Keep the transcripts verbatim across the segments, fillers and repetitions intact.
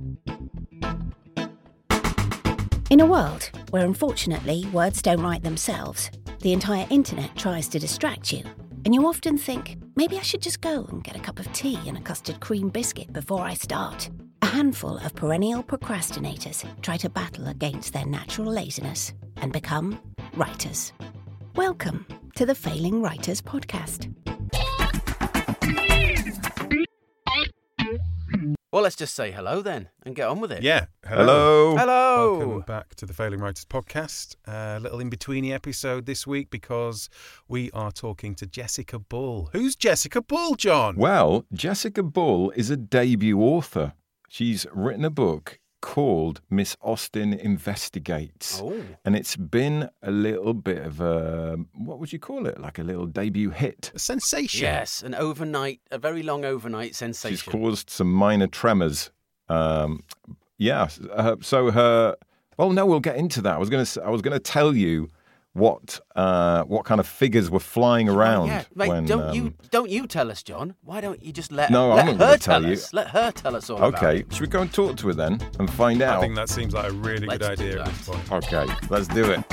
In a world where, unfortunately, words don't write themselves, the entire internet tries to distract you, and you often think, maybe I should just go and get a cup of tea and a custard cream biscuit before I start. A handful of perennial procrastinators try to battle against their natural laziness and become writers. Welcome to the Failing Writers Podcast. Well, let's just say hello then and get on with it. Yeah. Hello. Hello. Welcome back to the Failing Writers Podcast. A little in-betweeny episode this week because we are talking to Jessica Bull. Who's Jessica Bull, John? Well, Jessica Bull is a debut author. She's written a book called Miss Austen Investigates. Oh. And it's been a little bit of a, what would you call it? Like a little debut hit. A sensation. Yes, an overnight, a very long overnight sensation. She's caused some minor tremors. Um, yeah. Uh, so her, well, no, we'll get into that. I was going to, I was going to tell you what, uh, what kind of figures were flying around. Oh, yeah. Mate, when, don't um, you, don't you tell us, John? Why don't you just let, No, let I'm not her gonna tell tell you. us? Let her tell us all about Okay, it. should we go and talk to her then and find out? I think that seems like a really Let's good do idea at that. this point. Okay, let's do it.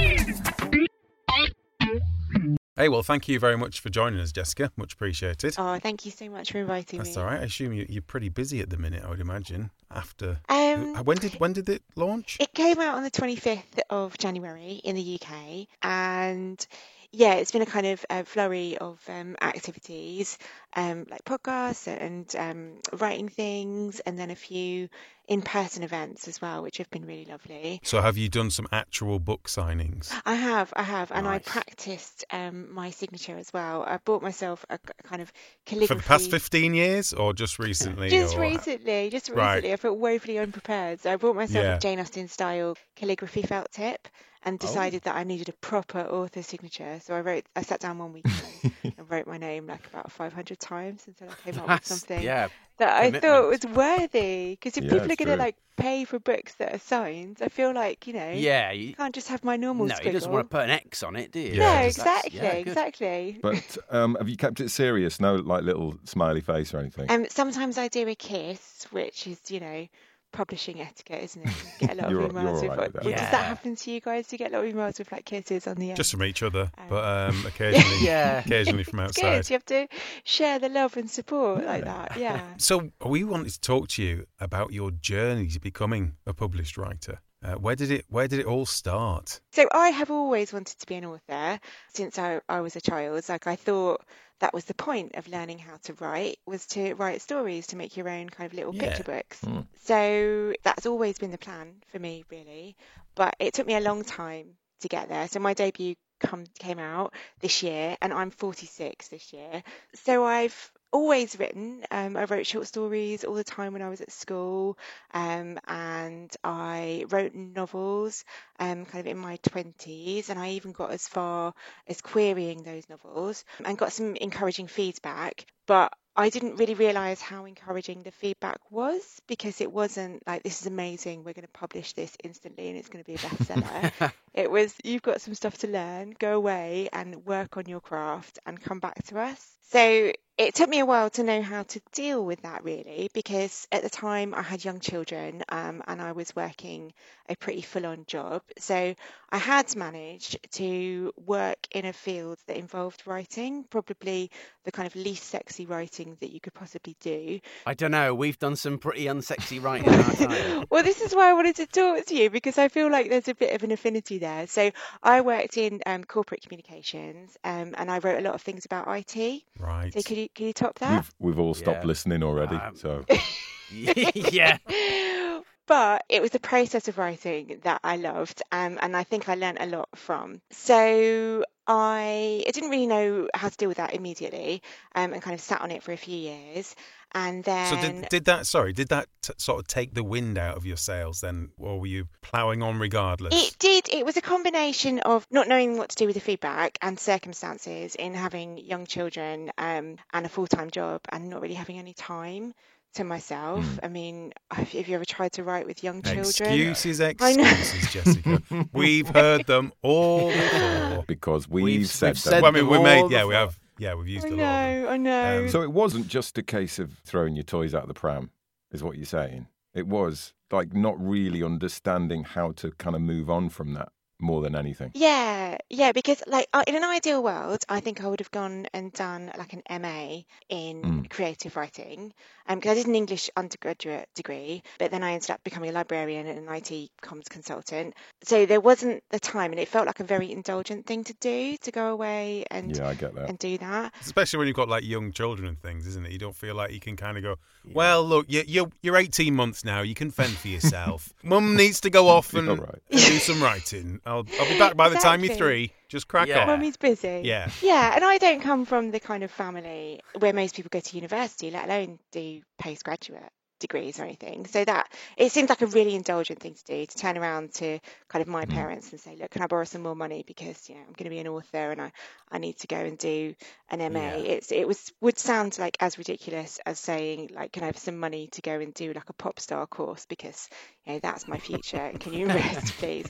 Hey, well, thank you very much for joining us, Jessica. Much appreciated. Oh, thank you so much for inviting That's me. all right. I assume you, you're pretty busy at the minute, I would imagine, after... Um, when did when did it launch? It came out on the twenty-fifth of January in the U K, and yeah, it's been a kind of uh, flurry of um, activities, um, like podcasts and um, writing things, and then a few in-person events as well, which have been really lovely. So have you done some actual book signings? I have, I have, and I Nice. practiced um, my signature as well. I bought myself a, a kind of For calligraphy. the past fifteen years or just recently? Just or... recently, just Right. recently. I felt woefully unprepared. So I bought myself Yeah. a Jane Austen style calligraphy felt tip and decided that I needed a proper author signature. So I wrote, I sat down one weekend and wrote my name like about five hundred times until I came up with That's- something Yeah. that I thought was commitment. worthy. Because if Yeah, people are it's going to true. like pay for books that are signed, I feel like, you know, Yeah. you You, can't just have my normal no, squiggle. you just want to put an X on it, do you? Yeah, No, just- That's- exactly, yeah, good. exactly. But um, have you kept it serious? No, like little smiley face or anything? Um, sometimes I do a kiss, which is, you know, publishing etiquette, isn't it? You get a lot You're- of emails you're with. all right with that. Does Yeah. that happen to you guys? Do you get a lot of emails with like kisses on the end? Just from each other, Um, but um, occasionally, Yeah. occasionally from It's outside. good. You have to share the love and support like that. Yeah. So we wanted to talk to you about your journey to becoming a published writer. Uh, where did it Where did it all start? So I have always wanted to be an author since I, I was a child. Like I thought that was the point of learning how to write, was to write stories, to make your own kind of little Yeah. picture books. Mm. So that's always been the plan for me, really. But it took me a long time to get there. So my debut come, came out this year, and I'm forty-six this year. So I've always written. Um, I wrote short stories all the time when I was at school, um, and I wrote novels um, kind of in my twenties, and I even got as far as querying those novels and got some encouraging feedback. But I didn't really realise how encouraging the feedback was, because it wasn't like, this is amazing, we're going to publish this instantly and it's going to be a bestseller. It was, you've got some stuff to learn, go away and work on your craft and come back to us. So it took me a while to know how to deal with that, really, because at the time I had young children um, and I was working a pretty full-on job. So I had managed to work in a field that involved writing, probably the kind of least sexy writing that you could possibly do. I don't know. We've done some pretty unsexy writing in our time. Well, this is why I wanted to talk to you, because I feel like there's a bit of an affinity there. So I worked in um, corporate communications um, and I wrote a lot of things about I T. Right. So could you, can you top that? We've, we've all stopped Yeah. listening already, Um, so... Yeah. But it was the process of writing that I loved, um, and I think I learned a lot from. So I, I didn't really know how to deal with that immediately, um, and kind of sat on it for a few years. And then So did, did that, sorry, did that t- sort of take the wind out of your sails then, or were you ploughing on regardless? It did. It was a combination of not knowing what to do with the feedback and circumstances in having young children um, and a full-time job and not really having any time to myself. Mm. I mean, have have you ever tried to write with young children? Excuses, I know. excuses, Jessica. We've heard them all before. Because we've, We've- said we've that. said Well, I mean, we them made, all yeah, we before. have, yeah, we've used I a lot of them. know, I know. Um, So it wasn't just a case of throwing your toys out of the pram, is what you're saying? It was like not really understanding how to kind of move on from that more than anything. Yeah, yeah, because like uh, in an ideal world, I think I would have gone and done like an M A in Mm. creative writing, um, because I did an English undergraduate degree, but then I ended up becoming a librarian and an I T comms consultant. So there wasn't the time, and it felt like a very indulgent thing to do to go away and Yeah, I get that. and do that. Especially when you've got like young children and things, isn't it? You don't feel like you can kind of go, well, look, you, you're you're eighteen months now. You can fend for yourself. Mum needs to go off and, You're right. and do some writing. I'll I'll be back by the time you're Exactly. three. Just crack Yeah. on. Mummy's busy. Yeah. Yeah, and I don't come from the kind of family where most people go to university, let alone do postgraduate degrees or anything. So that it seems like a really indulgent thing to do, to turn around to kind of my Mm. parents and say, look, can I borrow some more money because you know I'm going to be an author and I, I need to go and do an M A. Yeah. It's it was would sound like as ridiculous as saying like, can I have some money to go and do like a pop star course because you know that's my future and can you invest please?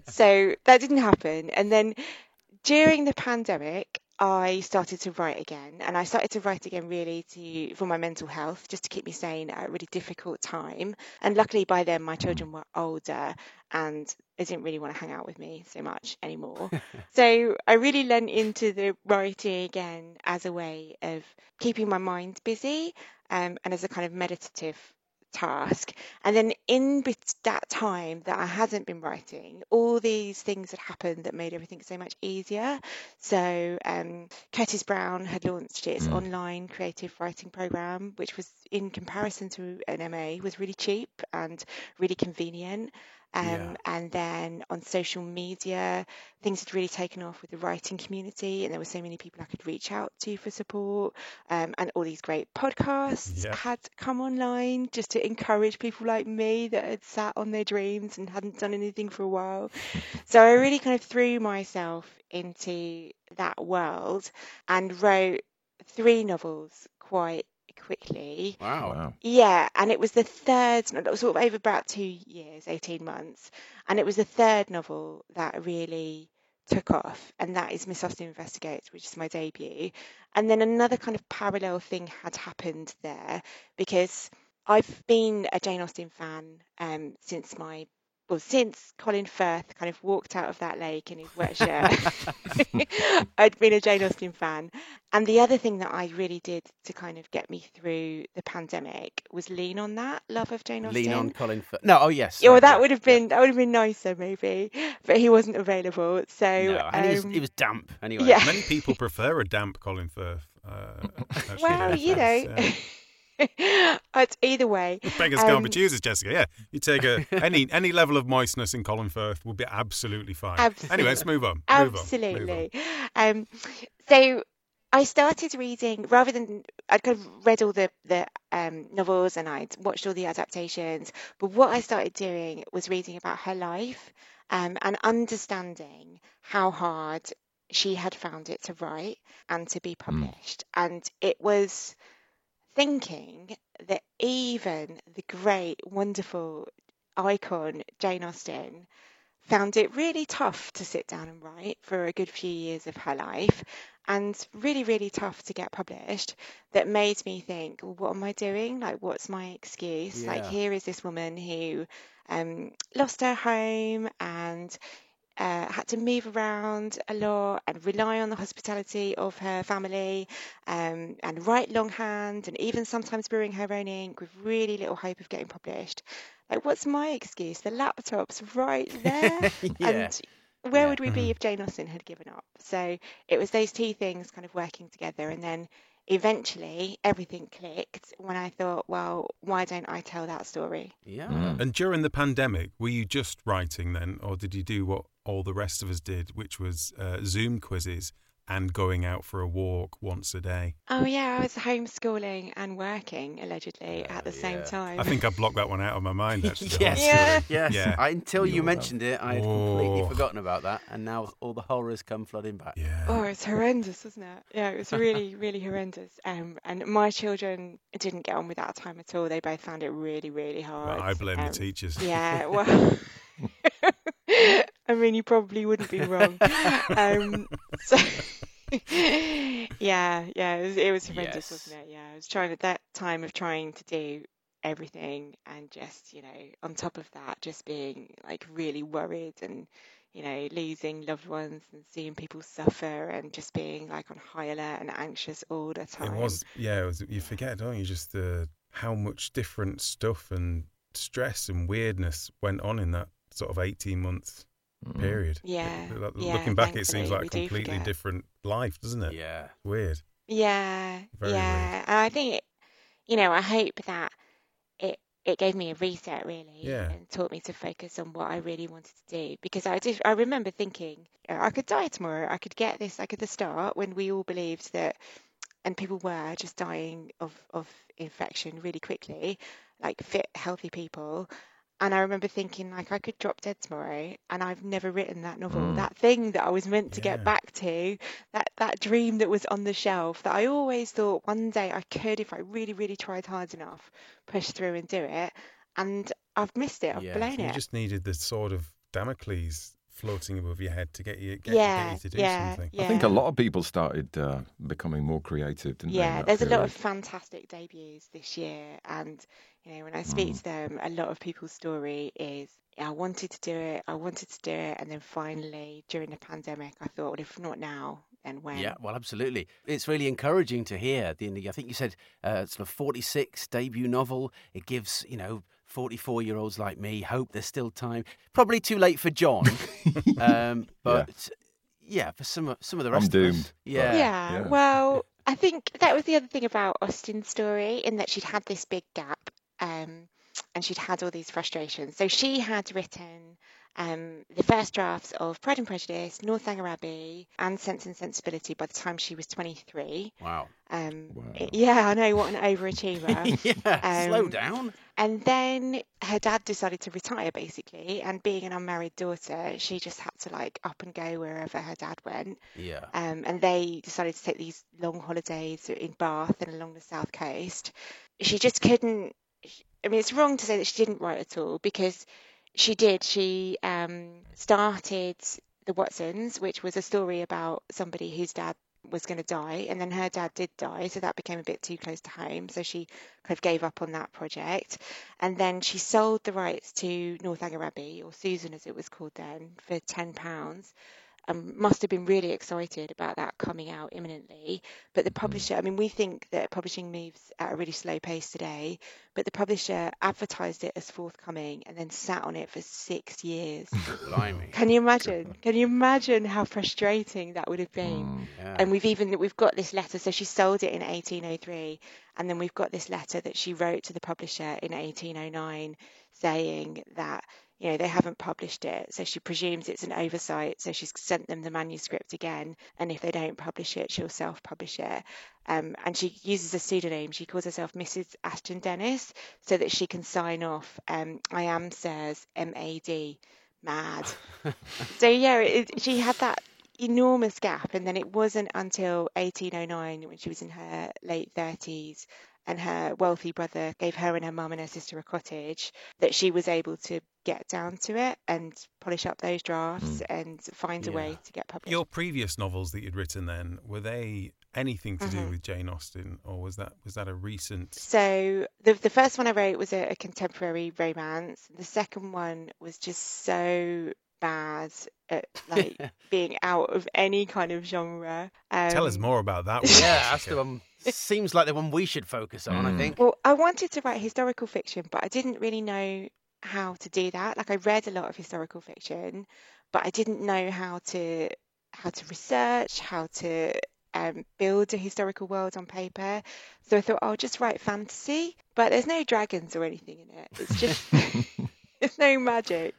So that didn't happen, and then during the pandemic, I started to write again, and I started to write again really to for my mental health, just to keep me sane at a really difficult time. And luckily, by then my children were older, and they didn't really want to hang out with me so much anymore. So I really lent into the writing again as a way of keeping my mind busy, um, and as a kind of meditative task. And then in bet- that time that I hadn't been writing, all these things had happened that made everything so much easier. So um, Curtis Brown had launched its Mm. online creative writing program, which was in comparison to an M A was really cheap and really convenient. Um, Yeah. And then on social media, things had really taken off with the writing community, and there were so many people I could reach out to for support. Um, and all these great podcasts Yeah. had come online just to encourage people like me that had sat on their dreams and hadn't done anything for a while. So I really kind of threw myself into that world and wrote three novels quite quickly. Wow. Wow. Yeah, and it was the third, no, sort of over about two years, eighteen months, and it was the third novel that really took off, and that is Miss Austen Investigates, which is my debut. And then another kind of parallel thing had happened there, because I've been a Jane Austen fan um, since my well, since Colin Firth kind of walked out of that lake in his wet shirt. I'd been a Jane Austen fan. And the other thing that I really did to kind of get me through the pandemic was lean on that love of Jane Austen. Lean on Colin Firth. No, oh yes. Yeah, well, right, that yeah, would have yeah. been that would have been nicer maybe, but he wasn't available. So No, and he was, um, he was damp anyway. yeah. Many people prefer a damp Colin Firth. Uh, actually, well, you know, yeah. it's either way. Beggars can't Um, be choosers, Jessica. Yeah, you take a any any level of moistness in Colin Firth will be absolutely fine. Absolutely. Anyway, let's move on. Move on, move on. Absolutely. Um, so I started reading rather than I'd kind of read all the the um, novels and I'd watched all the adaptations, but what I started doing was reading about her life um, and understanding how hard she had found it to write and to be published, and it was thinking that even the great, wonderful icon Jane Austen found it really tough to sit down and write for a good few years of her life, and really, really tough to get published. That made me think, well, what am I doing? Like, what's my excuse? Like, Yeah. here is this woman who um, lost her home and uh, had to move around a lot and rely on the hospitality of her family, um, and write longhand and even sometimes brewing her own ink with really little hope of getting published. Like, what's my excuse? The laptop's right there. Yeah. And where Yeah. would we be if Jane Austen had given up? So it was those two things kind of working together. And then eventually everything clicked when I thought, well, why don't I tell that story? Yeah. Mm. And during the pandemic, were you just writing then, or did you do what all the rest of us did, which was uh, Zoom quizzes and going out for a walk once a day? Oh, yeah, I was homeschooling and working allegedly at the same yeah. time. I think I blocked that one out of my mind, actually. the whole Yes. story. Yeah. Yes. Yeah. I, until you You'll have- mentioned it, I had completely Oh. forgotten about that, and now all the horrors come flooding back. Yeah. Oh, it's horrendous, isn't it? Yeah, it was really, really horrendous. Um, and my children didn't get on with that time at all. They both found it really, really hard. Well, I blame Um, the teachers. Yeah, well, I mean, you probably wouldn't be wrong. Um, so, yeah, yeah, it was, it was horrendous, Yes. wasn't it? Yeah, I was trying at that time of trying to do everything, and just, you know, on top of that, just being like really worried and, you know, losing loved ones and seeing people suffer and just being like on high alert and anxious all the time. It was, yeah, it was, you forget, don't you, just the, how much different stuff and stress and weirdness went on in that sort of eighteen months period. Yeah, It- it- yeah, Looking back, it seems thankfully, like we a do completely forget. different life, doesn't it? Yeah. Weird. Yeah, Very yeah. weird. And I think, it, you know, I hope that it it gave me a reset really, Yeah. and taught me to focus on what I really wanted to do. Because I did, I remember thinking, you know, I could die tomorrow. I could get this like at the start when we all believed that, and people were just dying of of infection really quickly, like fit, healthy people. And I remember thinking, like, I could drop dead tomorrow, and I've never written that novel. Mm. That thing that I was meant to Yeah. get back to, that that dream that was on the shelf, that I always thought one day I could, if I really, really tried hard enough, push through and do it. And I've missed it. I've Yeah, blown You it. just needed the sword of Damocles floating above your head to get you, get, Yeah, get you to do yeah, something. yeah. I think a lot of people started uh, becoming more creative, didn't they? in Yeah, that there's a lot of period? fantastic debuts this year, and you know, when I speak Mm. to them, a lot of people's story is, I wanted to do it, I wanted to do it, and then finally during the pandemic, I thought, well, if not now, then when? Yeah, well, absolutely. It's really encouraging to hear. The, I think you said uh, sort of forty-six debut novel. It gives, you know, forty-four-year-olds like me hope there's still time. Probably too late for John, um, but yeah. for some of some of the I'm rest of doomed, us, but- yeah, Yeah, Yeah. well, I think that was the other thing about Austen's story, in that she'd had this big gap, um, and she'd had all these frustrations. So she had written um, the first drafts of Pride and Prejudice, Northanger Abbey, and Sense and Sensibility by the time she was twenty-three. Wow. Um, Wow. Yeah, I know, what an overachiever. yeah, slow Um, down. And then her dad decided to retire, basically, and being an unmarried daughter, she just had to like up and go wherever her dad went. Yeah. Um, and they decided to take these long holidays in Bath and along the south coast. She just couldn't. I mean, it's wrong to say that she didn't write at all, because she did. She um, started The Watsons, which was a story about somebody whose dad was going to die, and then her dad did die, so that became a bit too close to home, so she kind of gave up on that project. And then she sold the rights to Northanger Abbey, or Susan as it was called then, for ten pounds. Um, must have been really excited about that coming out imminently. But the publisher, I mean, we think that publishing moves at a really slow pace today, but the publisher advertised it as forthcoming and then sat on it for six years. Blimey. Can you imagine? Can you imagine how frustrating that would have been? Mm. Yeah. And we've even we've got this letter. So she sold it in eighteen oh three, and then we've got this letter that she wrote to the publisher in eighteen oh nine, saying that, you know, they haven't published it, so she presumes it's an oversight. So she's sent them the manuscript again, and if they don't publish it, she'll self-publish it. Um, and she uses a pseudonym. She calls herself Missus Ashton Dennis, so that she can sign off, um, I am Sirs, M A D, mad. So yeah, it, she had that enormous gap, and then it wasn't until eighteen oh nine, when she was in her late thirties and her wealthy brother gave her and her mum and her sister a cottage, that she was able to get down to it and polish up those drafts and find a Yeah. way to get published. Your previous novels that you'd written then, were they anything to do Mhm. with Jane Austen, or was that was that a recent? So the the first one I wrote was a, a contemporary romance. The second one was just so bad at like being out of any kind of genre. Um, Tell us more about that one. yeah, that's Jessica. the one. Seems like the one we should focus on. I Mm. think. Well, I wanted to write historical fiction, but I didn't really know how to do that. Like, I read a lot of historical fiction, but I didn't know how to how to research, how to um, build a historical world on paper. So I thought I'll just write fantasy, but there's no dragons or anything in it. It's just there's no magic.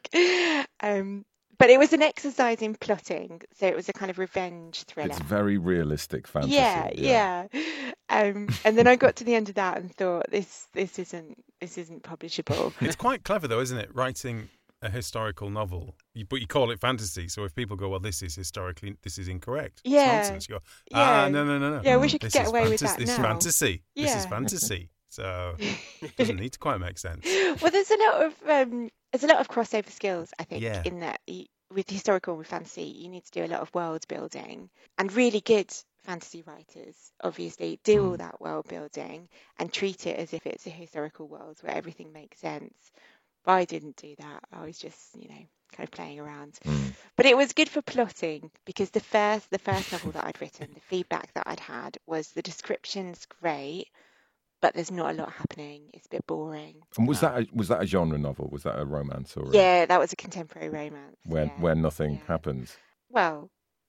Um, but it was an exercise in plotting, so it was a kind of revenge thriller. It's very realistic fantasy. Yeah, yeah. Um, and then I got to the end of that and thought, this this isn't this isn't publishable. It's quite clever though, isn't it? Writing a historical novel, you, but you call it fantasy. So if people go, well, this is historically, this is incorrect. It's Yeah. nonsense. You go, ah, Yeah. no, no, no, no. Yeah, I wish I could This get is away with fantas- that This is now. fantasy. This is Yeah. fantasy. So it doesn't need to quite make sense. Well, there's a lot of um, there's a lot of crossover skills, I think, Yeah. in that y with historical and with fantasy, you need to do a lot of world building, and really good fantasy writers obviously do all Mm. that world building and treat it as if it's a historical world where everything makes sense. But I didn't do that. I was just, you know, kind of playing around. Mm. But it was good for plotting because the first the first novel that I'd written, the feedback that I'd had was the description's great, but there's not a lot happening. It's a bit boring. And was No. that a, was that a genre novel? Was that a romance or a, Yeah, that was a contemporary romance. where yeah, where nothing yeah. happens? Well,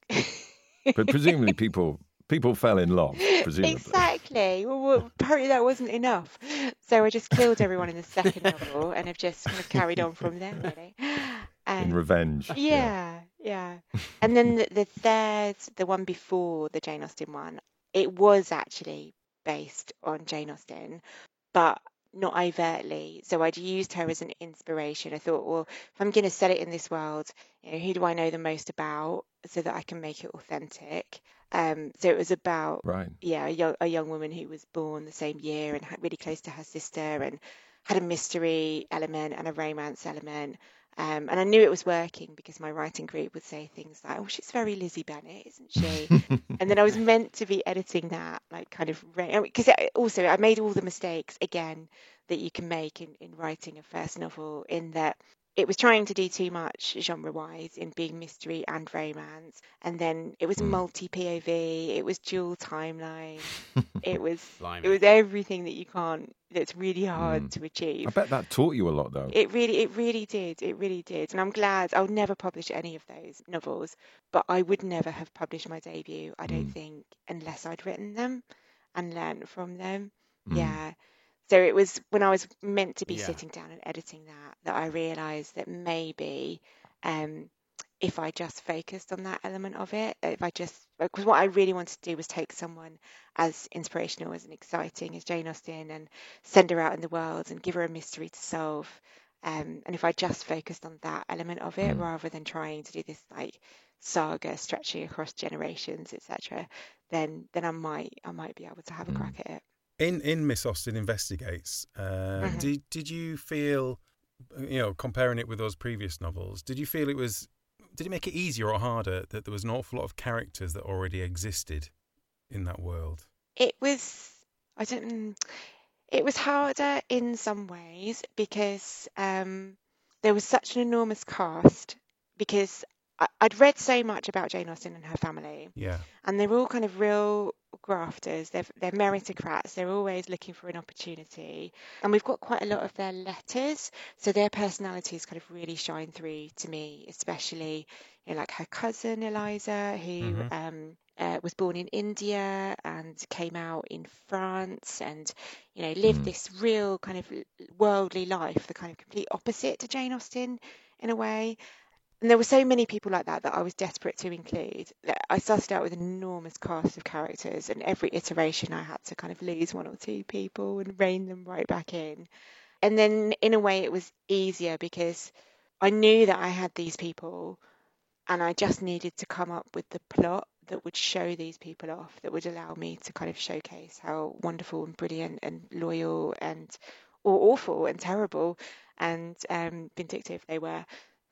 But presumably people people fell in love. Presumably. exactly. Well, well, apparently that wasn't enough. So I just killed everyone in the second novel and have just kind of carried on from there, really. In Um, revenge. yeah, yeah. And then the, the third, the one before the Jane Austen one, it was actually based on Jane Austen, but not overtly. So I'd used her as an inspiration. I thought, well, if I'm going to set it in this world, you know, who do I know the most about so that I can make it authentic? Um, so it was about, Right. yeah, a young, a young woman who was born the same year and had really close to her sister and had a mystery element and a romance element. Um, and I knew it was working because my writing group would say things like, oh, she's very Lizzie Bennet, isn't she? And then I was meant to be editing that, like kind of, because also I made all the mistakes again that you can make in, in writing a first novel, in that it was trying to do too much genre-wise in being mystery and romance, and then it was Mm. multi-P O V, it was dual timeline, it was Blimey. it was everything that you can't, that's really hard Mm. to achieve. I bet that taught you a lot, though. It really, it really did. It really did. And I'm glad I'll never publish any of those novels, but I would never have published my debut, I don't Mm. think, unless I'd written them and learned from them. Mm. Yeah. So it was when I was meant to be Yeah. sitting down and editing that, that I realised that maybe um, if I just focused on that element of it, if I just, because what I really wanted to do was take someone as inspirational, as and exciting as Jane Austen and send her out in the world and give her a mystery to solve. Um, and if I just focused on that element of it, Mm. rather than trying to do this like saga stretching across generations, et cetera, then then I might I might be able to have a Mm. crack at it. In in Miss Austen Investigates, uh, Mhm. did did you feel, you know, comparing it with those previous novels, did you feel it was, did it make it easier or harder that there was an awful lot of characters that already existed in that world? It was, I don't, it was harder in some ways because um, there was such an enormous cast, because I, I'd read so much about Jane Austen and her family, Yeah. and they're all kind of real grafters. They're, they're meritocrats. They're always looking for an opportunity. And we've got quite a lot of their letters, so their personalities kind of really shine through to me, especially, you know, like her cousin Eliza, who Mhm. um, uh, was born in India and came out in France and, you know, lived Mm. this real kind of worldly life, the kind of complete opposite to Jane Austen in a way. And there were so many people like that that I was desperate to include. That I started out with an enormous cast of characters, and every iteration I had to kind of lose one or two people and rein them right back in. And then in a way it was easier because I knew that I had these people, and I just needed to come up with the plot that would show these people off, that would allow me to kind of showcase how wonderful and brilliant and loyal and or awful and terrible and um, vindictive they were.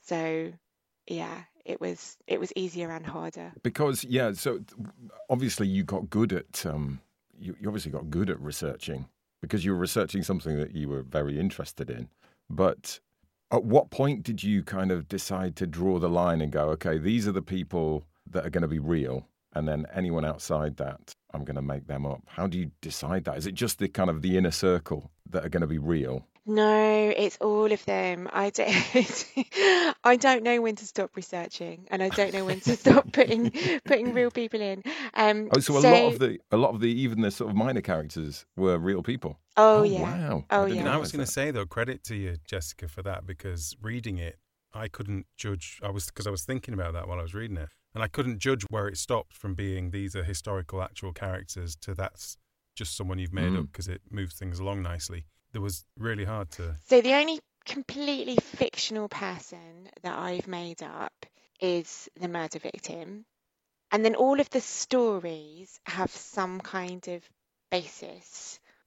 So yeah, it was it was easier and harder. Because yeah, so th- obviously you got good at um, you, you obviously got good at researching because you were researching something that you were very interested in. But at what point did you kind of decide to draw the line and go, okay, these are the people that are going to be real, and then anyone outside that, I'm going to make them up? How do you decide that? Is it just the kind of the inner circle that are going to be real? No, it's all of them. I don't, I don't know when to stop researching, and I don't know when to stop putting putting real people in. Um, Oh, so a lot of the a lot of the even the sort of minor characters were real people. oh Oh, yeah, wow. oh I didn't yeah. And I realise was going to that. say, though, credit to you, Jessica, for that, because reading it, I couldn't judge. I was because I was thinking about that while I was reading it, and I couldn't judge where it stopped from being these are historical, actual characters to that's just someone you've made Mm. up because it moves things along nicely. There was really hard to. So the only completely fictional person that I've made up is the murder victim, and then all of the stories have some kind of basis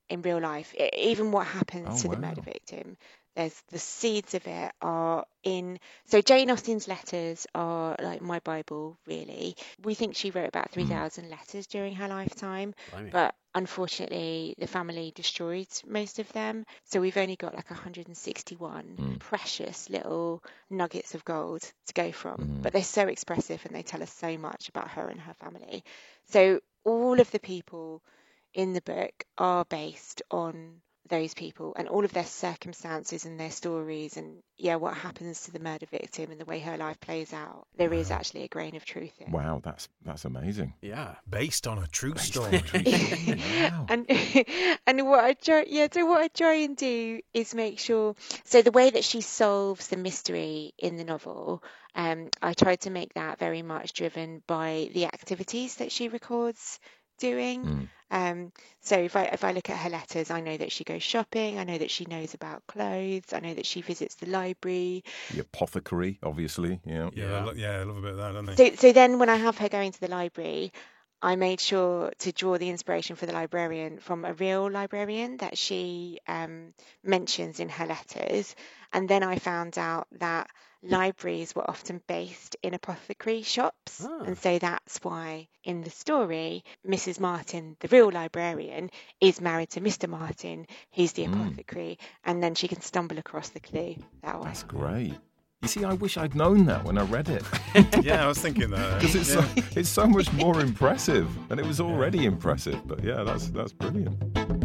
in real life. I even what happens Oh, to the wow. murder victim, there's the seeds of it are in. So Jane Austen's letters are like my Bible, really. We think she wrote about three thousand letters during her lifetime, Blimey. but unfortunately the family destroyed most of them. So we've only got like one hundred sixty-one Mm. precious little nuggets of gold to go from. Mm. But they're so expressive and they tell us so much about her and her family. So all of the people in the book are based on those people and all of their circumstances and their stories and yeah what happens to the murder victim and the way her life plays out. There is Wow. actually a grain of truth in. Wow, that's that's amazing. Yeah. Based on a true story. Wow. and and what I try yeah so what I try and do is make sure, so the way that she solves the mystery in the novel, um I tried to make that very much driven by the activities that she records doing. Mm. Um, so if I if I look at her letters, I know that she goes shopping. I know that she knows about clothes. I know that she visits the library. The apothecary, obviously. Yeah. Yeah, Yeah. I lo- yeah, I love a bit of that, don't they? So so then when I have her going to the library, I made sure to draw the inspiration for the librarian from a real librarian that she um, mentions in her letters. And then I found out that libraries were often based in apothecary shops. Ah. And so that's why in the story, Missus Martin, the real librarian, is married to Mister Martin, who's the Mm. apothecary. And then she can stumble across the clue that way. That's great. You see, I wish I'd known that when I read it. Yeah, I was thinking that. Because it's, Yeah. so, it's so much more impressive. And it was already impressive. But yeah, that's that's brilliant.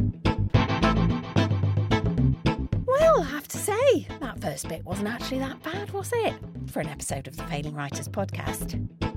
Well, I have to say, that first bit wasn't actually that bad, was it? For an episode of the Failing Writers podcast.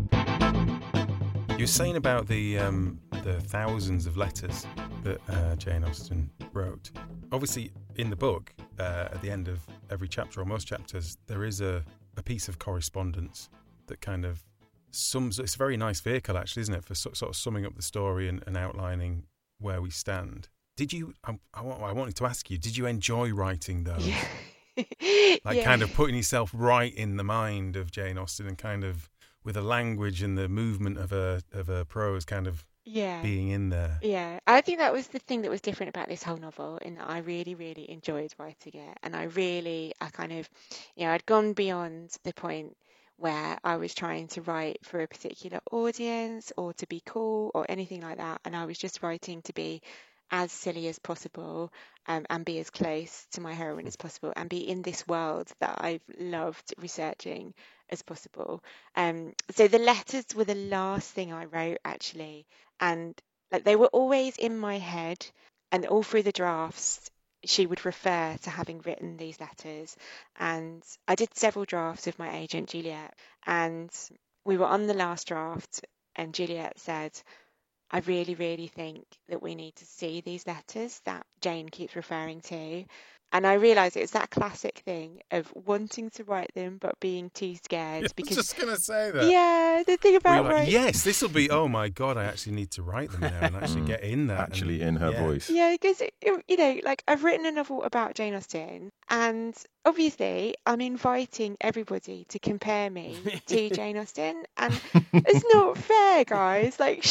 You were saying about the um, the thousands of letters that uh, Jane Austen wrote. Obviously, in the book, uh, at the end of every chapter or most chapters, there is a, a piece of correspondence that kind of sums. It's a very nice vehicle, actually, isn't it, for so, sort of summing up the story and, and outlining where we stand. Did you? I, I, wa- I wanted to ask you. Did you enjoy writing those? Yeah. Like Yeah. kind of putting yourself right in the mind of Jane Austen and kind of with the language and the movement of her of her prose kind of Yeah. being in there. Yeah, I think that was the thing that was different about this whole novel, in that I really, really enjoyed writing it. And I really, I kind of, you know, I'd gone beyond the point where I was trying to write for a particular audience or to be cool or anything like that. And I was just writing to be as silly as possible, um, and be as close to my heroine as possible and be in this world that I've loved researching as possible. Um, so the letters were the last thing I wrote, actually. And like they were always in my head, and all through the drafts she would refer to having written these letters. And I did several drafts with my agent Juliet, and we were on the last draft, and Juliet said, I really, really think that we need to see these letters that Jane keeps referring to. And I realised it's that classic thing of wanting to write them but being too scared. I was because just going to say that. yeah, the thing Were you about like, writing. yes, this will be, oh my God, I actually need to write them now and actually Mm. get in that. and- Actually, in her yeah. voice. Yeah, because, you know, like I've written a novel about Jane Austen, and obviously I'm inviting everybody to compare me to Jane Austen, and it's not fair, guys. Like,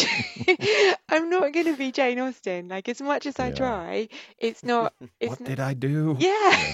I'm not going to be Jane Austen. Like, as much as I Yeah. try, it's not. It's What not, did I do? yeah.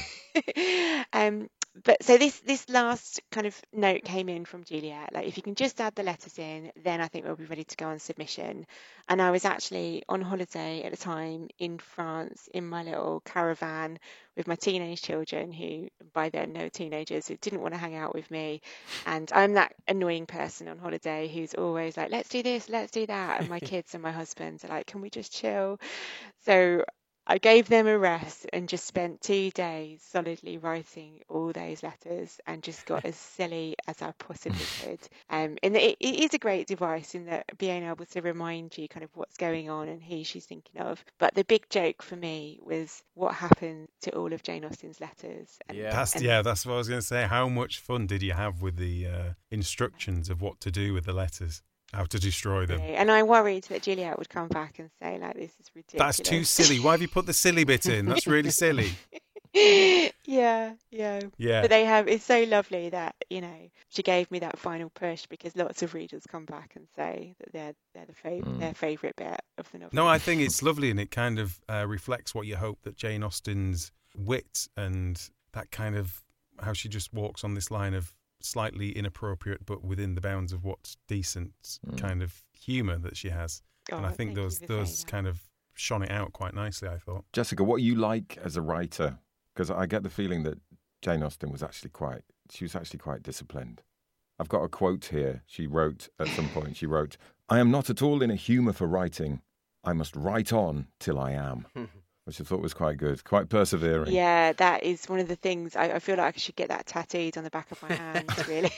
um, but so this this last kind of note came in from Juliet. Like, if you can just add the letters in, then I think we'll be ready to go on submission. And I was actually on holiday at the time in France in my little caravan with my teenage children, who by then no teenagers, who didn't want to hang out with me. And I'm that annoying person on holiday who's always like, let's do this, let's do that. And my kids and my husband are like, can we just chill? So I gave them a rest and just spent two days solidly writing all those letters and just got as silly as I possibly could. Um, and it, it is a great device in that being able to remind you kind of what's going on and who she's thinking of. But the big joke for me was what happened to all of Jane Austen's letters. And, Yeah. That's and- yeah, that's what I was going to say. How much fun did you have with the uh, instructions of what to do with the letters, how to destroy them? And I worried that Juliet would come back and say, like, this is ridiculous. That's too silly. Why have you put the silly bit in? That's really silly. Yeah, yeah. Yeah. But they have, it's so lovely that, you know, she gave me that final push because lots of readers come back and say that they're they're the fav- Mm. their favourite bit of the novel. No, I think it's lovely, and it kind of uh, reflects what you hope that Jane Austen's wit and that kind of how she just walks on this line of slightly inappropriate but within the bounds of what's decent Mm. kind of humour that she has. Oh, and I think thank you those for saying those that. kind of shone it out quite nicely, I thought. Jessica, what are you like as a writer? Because I get the feeling that Jane Austen was actually quite, she was actually quite disciplined. I've got a quote here. She wrote at some point, she wrote, "I am not at all in a humour for writing. I must write on till I am," which I thought was quite good, quite persevering. Yeah, that is one of the things. I, I feel like I should get that tattooed on the back of my hand, really.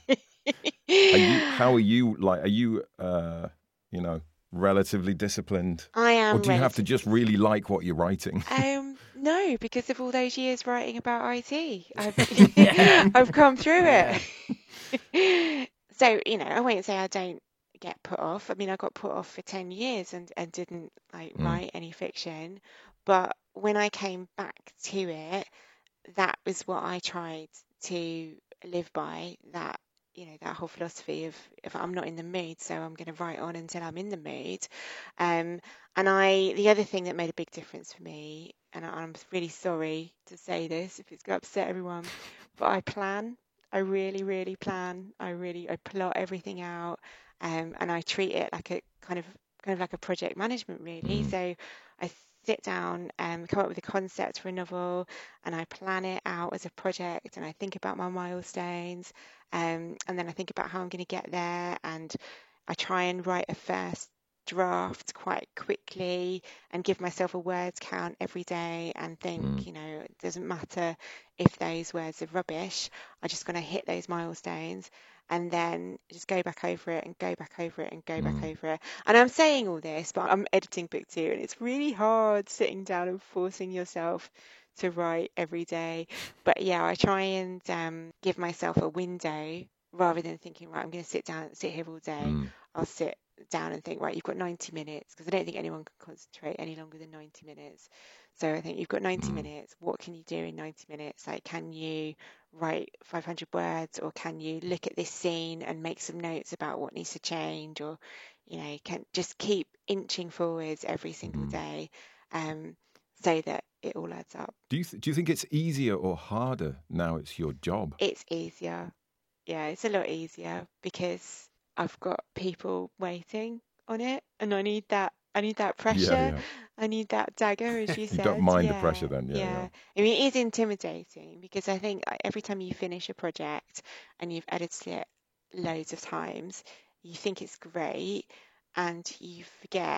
Are you, how are you, like, are you, uh, you know, relatively disciplined? I am. Or do you have to relatively- just really like what you're writing? Um, no, because of all those years writing about I T, I've, I've come through Yeah. it. So, you know, I won't say I don't get put off. I mean, I got put off for ten years and, and didn't like Mm. write any fiction. But when I came back to it, that was what I tried to live by. That, you know, that whole philosophy of if I'm not in the mood, so I'm going to write on until I'm in the mood. Um, and I, the other thing that made a big difference for me, and I, I'm really sorry to say this if it's going to upset everyone, but I plan. I really, really plan. I really, I plot everything out, um, and I treat it like a kind of, kind of like a project management, really. Mm. So I sit down and come up with a concept for a novel, and I plan it out as a project, and I think about my milestones, um, and then I think about how I'm going to get there, and I try and write a first draft quite quickly and give myself a words count every day and think, Mm. you know, it doesn't matter if those words are rubbish, I'm just going to hit those milestones and then just go back over it and go back over it and go back Mm. over it. And I'm saying all this, but I'm editing book two, and it's really hard sitting down and forcing yourself to write every day. But yeah, I try and um, give myself a window rather than thinking, right, I'm going to sit down, sit here all day. Mm. I'll sit down and think, right, you've got ninety minutes, because I don't think anyone can concentrate any longer than ninety minutes. So I think you've got ninety Mm. minutes. What can you do in ninety minutes? Like, can you write five hundred words, or can you look at this scene and make some notes about what needs to change, or, you know, can just keep inching forwards every single Mm. day, um, so that it all adds up. Do you th- do you think it's easier or harder now it's your job? It's easier. Yeah, it's a lot easier because I've got people waiting on it, and I need that. I need that pressure. Yeah, yeah. I need that dagger, as you You said. don't mind the Yeah, pressure then, yeah, yeah. I mean, it is intimidating because I think uh, every time you finish a project and you've edited it loads of times, you think it's great, and you forget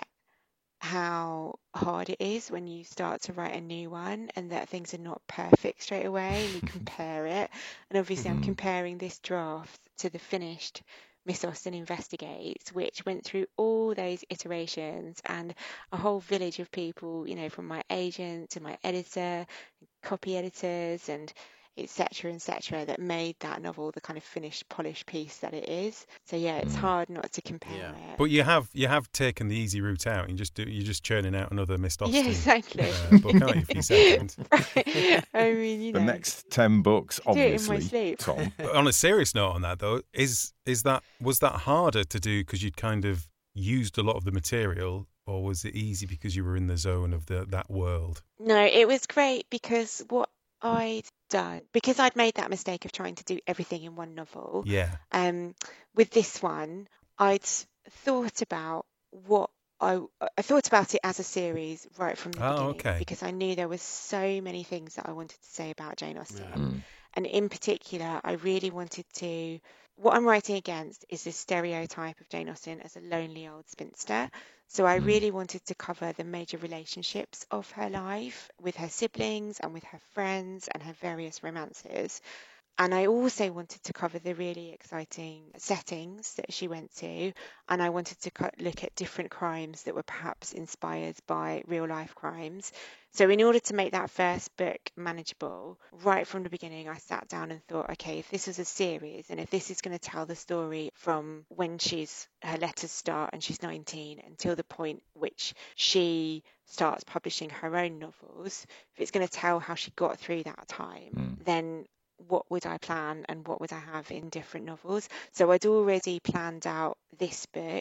how hard it is when you start to write a new one, and that things are not perfect straight away, and you compare it. And obviously, I'm Mhm. comparing this draft to the finished Miss Austen Investigates, which went through all those iterations and a whole village of people, you know, from my agent to my editor, copy editors, and et cetera, et cetera, that made that novel the kind of finished, polished piece that it is. So yeah, it's Mm. hard not to compare Yeah. it. But you have you have taken the easy route out. You just do you're just churning out another Miss Austen Yeah, exactly. uh, book, aren't you, for your second? Right. I mean, you The know, next ten books, do it in my obviously, sleep. Tom. But on a serious note on that though, is is that was that harder to do because you'd kind of used a lot of the material, or was it easy because you were in the zone of the that world? No, it was great because what I'd done, because I'd made that mistake of trying to do everything in one novel, Yeah. um, with this one, I'd thought about what I I thought about it as a series right from the Oh, beginning, okay. because I knew there was so many things that I wanted to say about Jane Austen. Yeah. Mm. And in particular, I really wanted to. What I'm writing against is this stereotype of Jane Austen as a lonely old spinster. So I Mm. really wanted to cover the major relationships of her life with her siblings and with her friends and her various romances. And I also wanted to cover the really exciting settings that she went to. And I wanted to co- look at different crimes that were perhaps inspired by real life crimes. So in order to make that first book manageable, right from the beginning, I sat down and thought, okay, if this was a series and if this is going to tell the story from when she's her letters start and she's nineteen until the point which she starts publishing her own novels, if it's going to tell how she got through that time, Mm. then what would I plan and what would I have in different novels? So I'd already planned out this book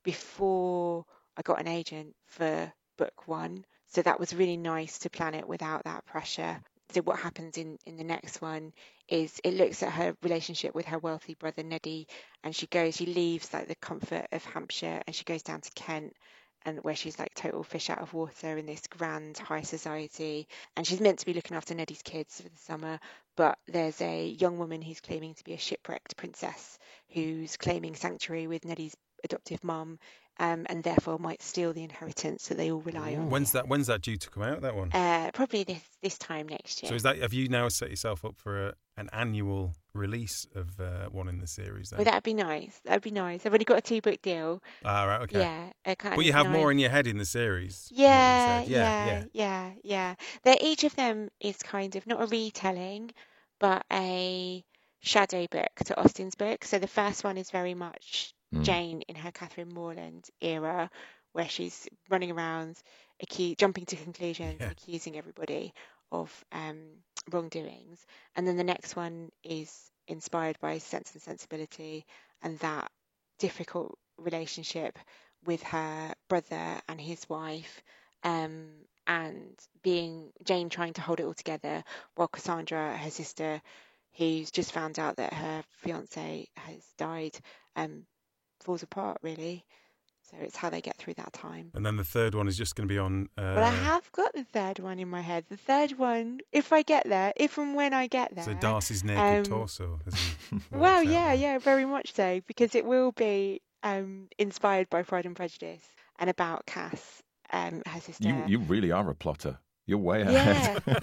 before I got an agent for book one. So that was really nice to plan it without that pressure. So what happens in, in the next one is it looks at her relationship with her wealthy brother Neddy, and she goes, she leaves like the comfort of Hampshire and she goes down to Kent, and where she's like total fish out of water in this grand high society, and she's meant to be looking after Neddy's kids for the summer, but there's a young woman who's claiming to be a shipwrecked princess who's claiming sanctuary with Neddy's adoptive mum, um, and therefore might steal the inheritance that they all rely on. When's that? When's that due to come out? That one? Uh, probably this this time next year. So is that? Have you now set yourself up for a, an annual release of uh, one in the series? Then? Well, that'd be nice. That'd be nice. I've already got a two book deal. Ah, right, okay. Yeah, a kind But you of have nice- more in your head in the series. from what you Yeah, said. yeah, yeah, yeah, yeah. They're, each of them is kind of not a retelling, but a shadow book to Austen's book. So the first one is very much Mm. Jane in her Catherine Morland era, where she's running around, acu- jumping to conclusions Yeah. and accusing everybody of um, wrongdoings. And then the next one is inspired by Sense and Sensibility and that difficult relationship with her brother and his wife, um, and being Jane trying to hold it all together while Cassandra, her sister, who's just found out that her fiance has died, um, falls apart really. So it's how they get through that time. And then the third one is just going to be on. Uh, But I have got the third one in my head. The third one, if I get there, if and when I get there. So Darcy's naked um, torso. As he walks Well, out yeah, there. yeah, very much so, because it will be um, inspired by Pride and Prejudice and about Cass, um, her sister. You you really are a plotter. You're way ahead. Yeah.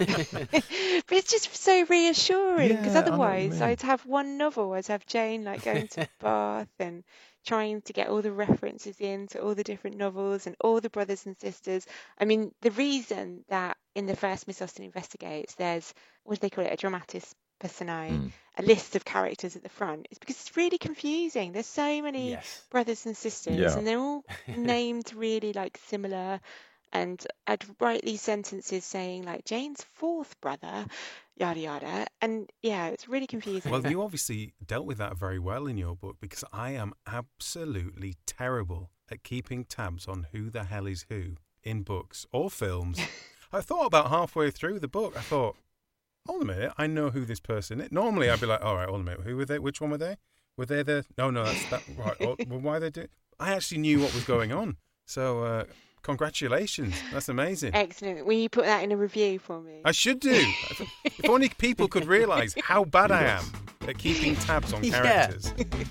But it's just so reassuring, because Yeah, I know what you otherwise mean. I'd have one novel. I'd have Jane like going to Bath and trying to get all the references in to all the different novels and all the brothers and sisters. I mean, the reason that in the first Miss Austen Investigates, there's, what do they call it, a dramatis personae, Mm. a list of characters at the front, is because it's really confusing. There's so many Yes. brothers and sisters, Yeah. and they're all named really like similar. And I'd write these sentences saying like Jane's fourth brother, yada yada, and yeah, it's really confusing. Well, you obviously dealt with that very well in your book, because I am absolutely terrible at keeping tabs on who the hell is who in books or films. I thought about halfway through the book, I thought, hold a minute, I know who this person is. Normally I'd be like, all right, hold a minute, who were they? Which one were they? Were they the... No, no, that's that... Right, oh, well, why they do... I actually knew what was going on. So, uh, congratulations. That's amazing. Excellent. Will you put that in a review for me? I should do. If only people could realise how bad I am at keeping tabs on Yeah. characters.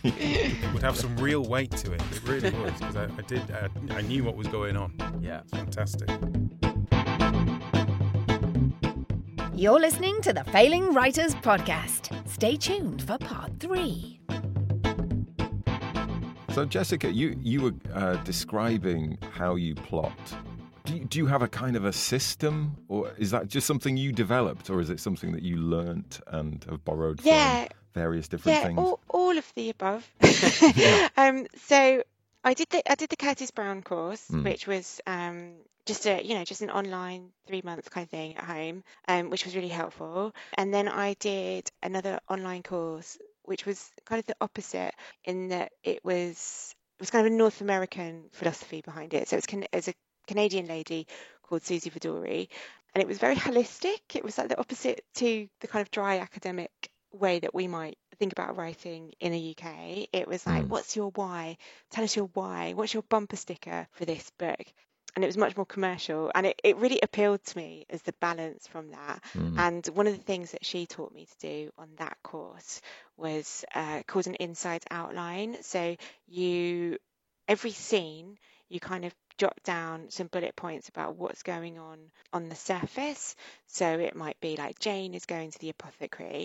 It would have some real weight to it. It really would, because I, I did. I, I knew what was going on. Yeah. It's fantastic. You're listening to the Failing Writers Podcast. Stay tuned for part three. So, Jessica, you you were uh, describing how you plot. Do you, do you have a kind of a system, or is that just something you developed, or is it something that you learnt and have borrowed Yeah. from various different Yeah, things? all, all of the above. um, so I did the I did the Curtis Brown course, Mm. which was um, just a you know just an online three months kind of thing at home, um, which was really helpful. And then I did another online course, which was kind of the opposite in that it was it was kind of a North American philosophy behind it. So it was can, as a Canadian lady called Susie Vidori, and it was very holistic. It was like the opposite to the kind of dry academic way that we might think about writing in the U K. It was like, Mm. what's your why? Tell us your why. What's your bumper sticker for this book? And it was much more commercial, and it, it really appealed to me as the balance from that. Mm. And one of the things that she taught me to do on that course was uh, called an inside outline. So you, every scene, you kind of jot down some bullet points about what's going on on the surface. So it might be like Jane is going to the apothecary,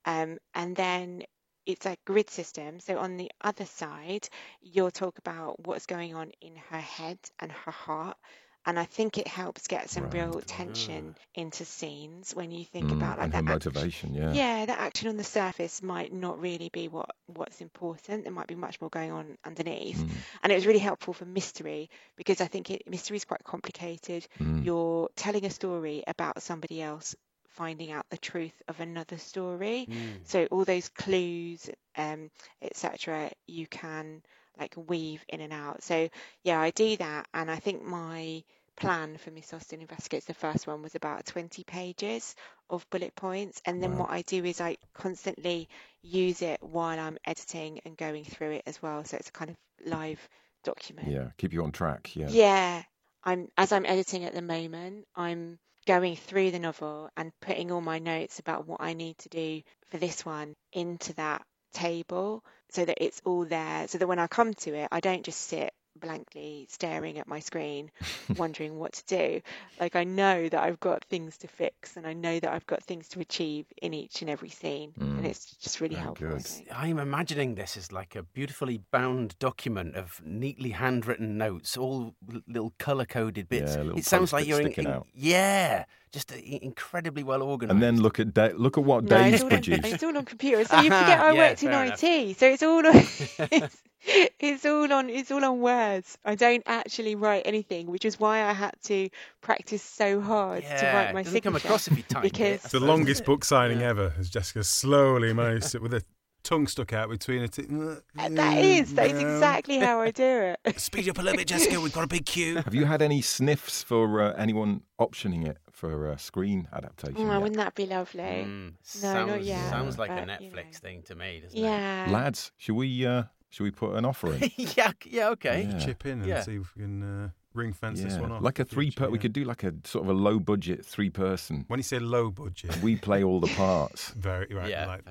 Um, and then it's a grid system. So on the other side, you'll talk about what's going on in her head and her heart. And I think it helps get some Right. real tension into scenes when you think Mm, about like and the her act- motivation, yeah. yeah, the action on the surface might not really be what what's important. There might be much more going on underneath. Mm, And it was really helpful for mystery because I think it, mystery is quite complicated. mm. You're telling a story about somebody else finding out the truth of another story. Mm. So all those clues, um, et cetera, you can like weave in and out. So yeah, I do that, and I think my plan for Miss Austen Investigates, the first one, was about twenty pages of bullet points, and then Wow. what I do is I constantly use it while I'm editing and going through it as well. So it's a kind of live document. Yeah, keep you on track. Yeah. Yeah, I'm as I'm editing at the moment, I'm going through the novel and putting all my notes about what I need to do for this one into that table so that it's all there, so that when I come to it, I don't just sit blankly staring at my screen wondering what to do. Like, I know that I've got things to fix, and I know that I've got things to achieve in each and every scene, Mm. and it's just really Very helpful. I good. think. I'm imagining this as like a beautifully bound document of neatly handwritten notes, all l- little colour-coded bits. Yeah, little It sounds like post-its you're in, sticking in- out. yeah, just uh, i- incredibly well organised. And then look at da- look at what No, Dave's it's all, on, produced. it's all on computer. So you forget I Yeah, worked in fair I enough. T, so it's all on, it's, it's all on it's all on words. I don't actually write anything, which is why I had to practice so hard to yeah, write my it doesn't signature. come across if you type because- it. I It's the suppose, longest does it? book signing Yeah. ever, as Jessica slowly managed to, with her tongue stuck out between her teeth. That is that is exactly how I do it. Speed up a little bit, Jessica. We've got a big queue. Have you had any sniffs for uh, anyone optioning it for a screen adaptation? Oh, yet? wouldn't that be lovely? Mm, No, sounds, not yet, sounds like a but, you Netflix know. thing to me, doesn't Yeah. Lads, should we uh, should we put an offer in? it? yeah, yeah, okay. Yeah. Chip in and Yeah. see if we can uh, ring fence this Yeah, one off. like a in the three future, per. We yeah. could do like a sort of a low budget three person. When you say low budget, We play all the parts. very right. Yeah. Like,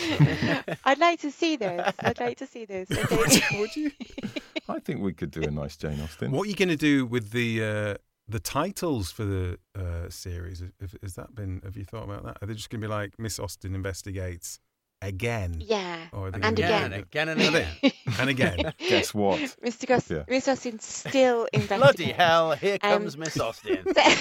I'd like to see this. I'd like to see this. Okay. would you? I think we could do a nice Jane Austen. What are you going to do with the uh, the titles for the uh, series? Have, has that been? Have you thought about that? Are they just going to be like Miss Austen Investigates again? Yeah. Or are they And gonna again, be- again and Are they? again. And again. Guess what? Mister Goss, Yeah. Miss Austen still investigates. Bloody hell! Here Um, comes Miss Austen.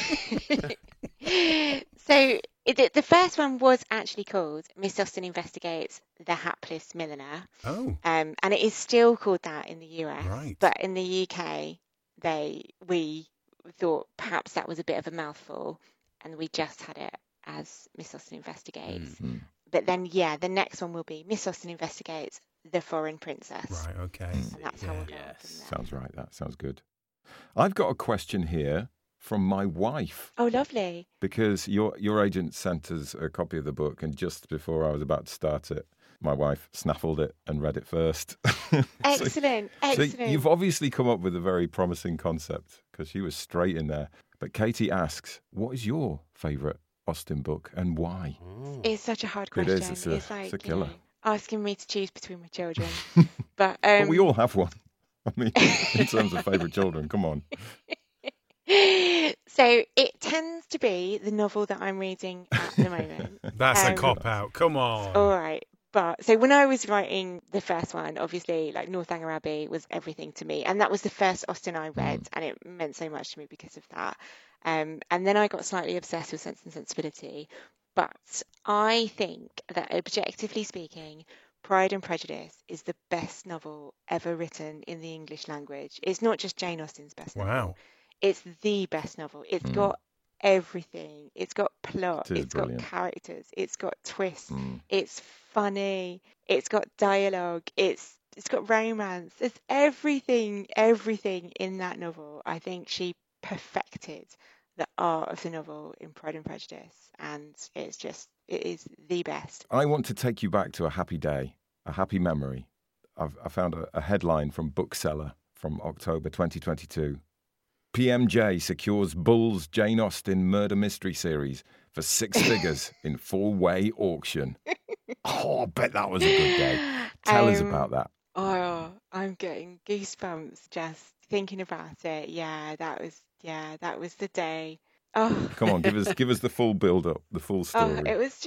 So it, the first one was actually called Miss Austen Investigates the Hapless Milliner, Oh, um, and it is still called that in the U S. Right. But in the U K, they we thought perhaps that was a bit of a mouthful, and we just had it as Miss Austen Investigates. Mm. But then, yeah, the next one will be Miss Austen Investigates the Foreign Princess, right. Okay. and that's how we'll Yeah. go on Yes. from there. Sounds right. That sounds good. I've got a question here from my wife Oh, lovely. because your your agent sent us a copy of the book, and just before I was about to start it, my wife snaffled it and read it first. So- Excellent, So excellent. you've obviously come up with a very promising concept because she was straight in there. But Katie asks, what is your favourite Austen book and why? It's such a hard It question. is, it's a- it's like a killer. You know, asking me to choose between my children. but um, But we all have one. I mean, in terms of favourite children, come on. So it tends to be the novel that I'm reading at the moment. That's a Um, cop out. Come on. All right. But so when I was writing the first one, obviously, like Northanger Abbey was everything to me. And that was the first Austen I read. Mm. And it meant so much to me because of that. Um, and then I got slightly obsessed with Sense and Sensibility. But I think that objectively speaking, Pride and Prejudice is the best novel ever written in the English language. It's not just Jane Austen's best novel. Wow. It's the best novel. It's Mm. got everything. It's got plot. It is It's got brilliant. characters. It's got twists. Mm. It's funny. It's got dialogue. It's it's got romance. It's everything, everything in that novel. I think she perfected the art of the novel in Pride and Prejudice, and it's just it is the best. I want to take you back to a happy day, a happy memory. I've, I found a, a headline from Bookseller from October twenty twenty-two. P M J secures Bull's Jane Austen murder mystery series for six figures in four-way auction. Oh, I bet that was a good day. Tell us Um, about that. Oh, I'm getting goosebumps just thinking about it. Yeah, that was yeah, that was the day. Oh, Come on, give us give us the full build-up, the full oh, story. it was just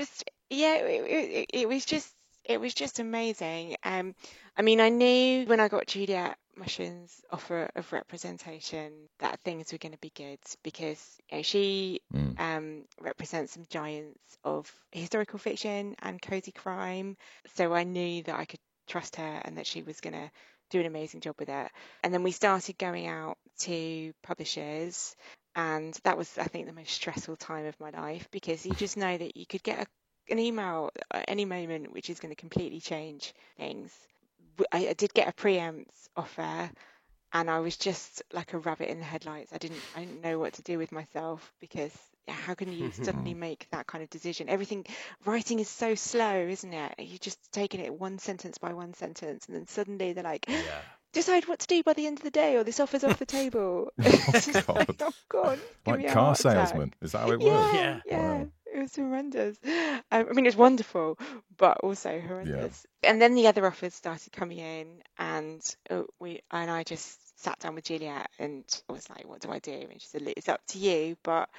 Yeah, it, it, it was just it was just amazing. Um, I mean, I knew when I got Juliet Mushin's offer of representation that things were going to be good because you know, she Mm. um, represents some giants of historical fiction and cozy crime. So I knew that I could trust her and that she was going to do an amazing job with it. And then we started going out to publishers. And that was, I think, the most stressful time of my life because you just know that you could get a an email at any moment which is going to completely change things. I, I did get a preempt offer and I was just like a rabbit in the headlights. I didn't I didn't know what to do with myself because how can you suddenly make that kind of decision? Everything, writing is so slow, isn't it? You're just taking it one sentence by one sentence and then suddenly they're like, Yeah. decide what to do by the end of the day or this offer's off the table. It's just God. like, oh God. give Like me a car heart attack. salesman. Is that how it Yeah, works? Yeah. yeah. Wow. It was horrendous. Um, I mean, it's wonderful, but also horrendous. And then the other offers started coming in, and uh, we and I just sat down with Juliet and I was like, "What do I do?" And she said, "Look, it's up to you, but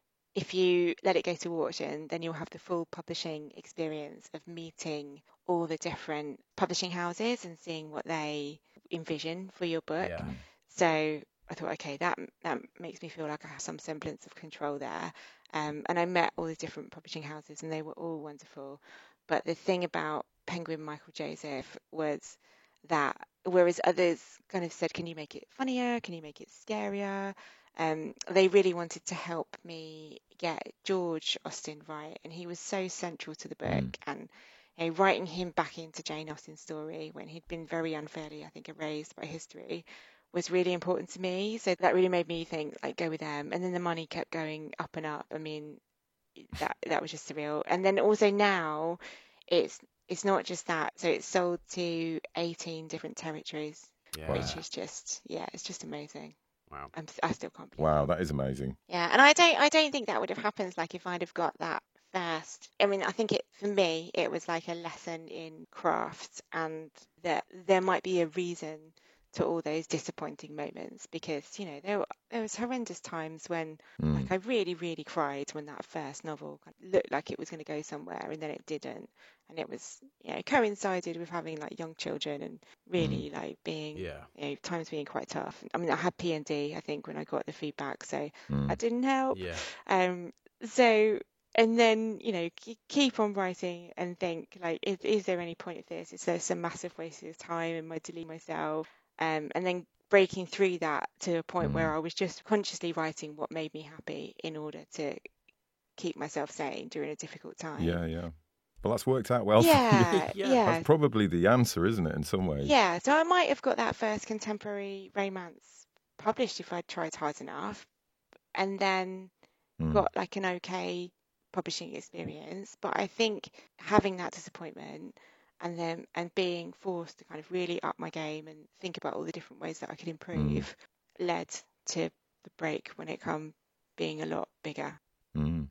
if you let it go to auction, then you'll have the full publishing experience of meeting all the different publishing houses and seeing what they envision for your book." Yeah. So I thought, okay, that that makes me feel like I have some semblance of control there. Um, and I met all the different publishing houses, and they were all wonderful. But the thing about Penguin Michael Joseph was that, whereas others kind of said, "Can you make it funnier? Can you make it scarier?" Um, they really wanted to help me get George Austen right, and he was so central to the book. Mm. And you know, writing him back into Jane Austen's story when he'd been very unfairly, I think, erased by history was really important to me. So that really made me think, like, go with them. And then the money kept going up and up. I mean, that that was just surreal. And then also now, it's it's not just that. So it's sold to eighteen different territories, Yeah. which is just, yeah, it's just amazing. Wow. I'm, I still can't believe Wow, it. that is amazing. Yeah, and I don't I don't think that would have happened like if I'd have got that first. I mean, I think it for me it was like a lesson in craft and that there might be a reason to all those disappointing moments because, you know, there were, there was horrendous times when Mm. like I really, really cried when that first novel kind of looked like it was going to go somewhere and then it didn't. And it was, you know, coincided with having like young children and really like being, Yeah. you know, times being quite tough. I mean, I had P and D, I think, when I got the feedback, so Mm. that didn't help. Yeah. Um, so, and then, you know, k- keep on writing and think, like, is, is there any point of this? Is there some massive waste of time? Am I deleting myself? Um, and then breaking through that to a point Mm. where I was just consciously writing what made me happy in order to keep myself sane during a difficult time. Yeah, yeah. Well, that's worked out well. Yeah, Yeah. yeah. That's probably the answer, isn't it, in some ways? Yeah, so I might have got that first contemporary romance published if I'd tried hard enough, and then Mm. got like an okay publishing experience. But I think having that disappointment and then and being forced to kind of really up my game and think about all the different ways that I could improve led to the break when it come being a lot bigger. Mm.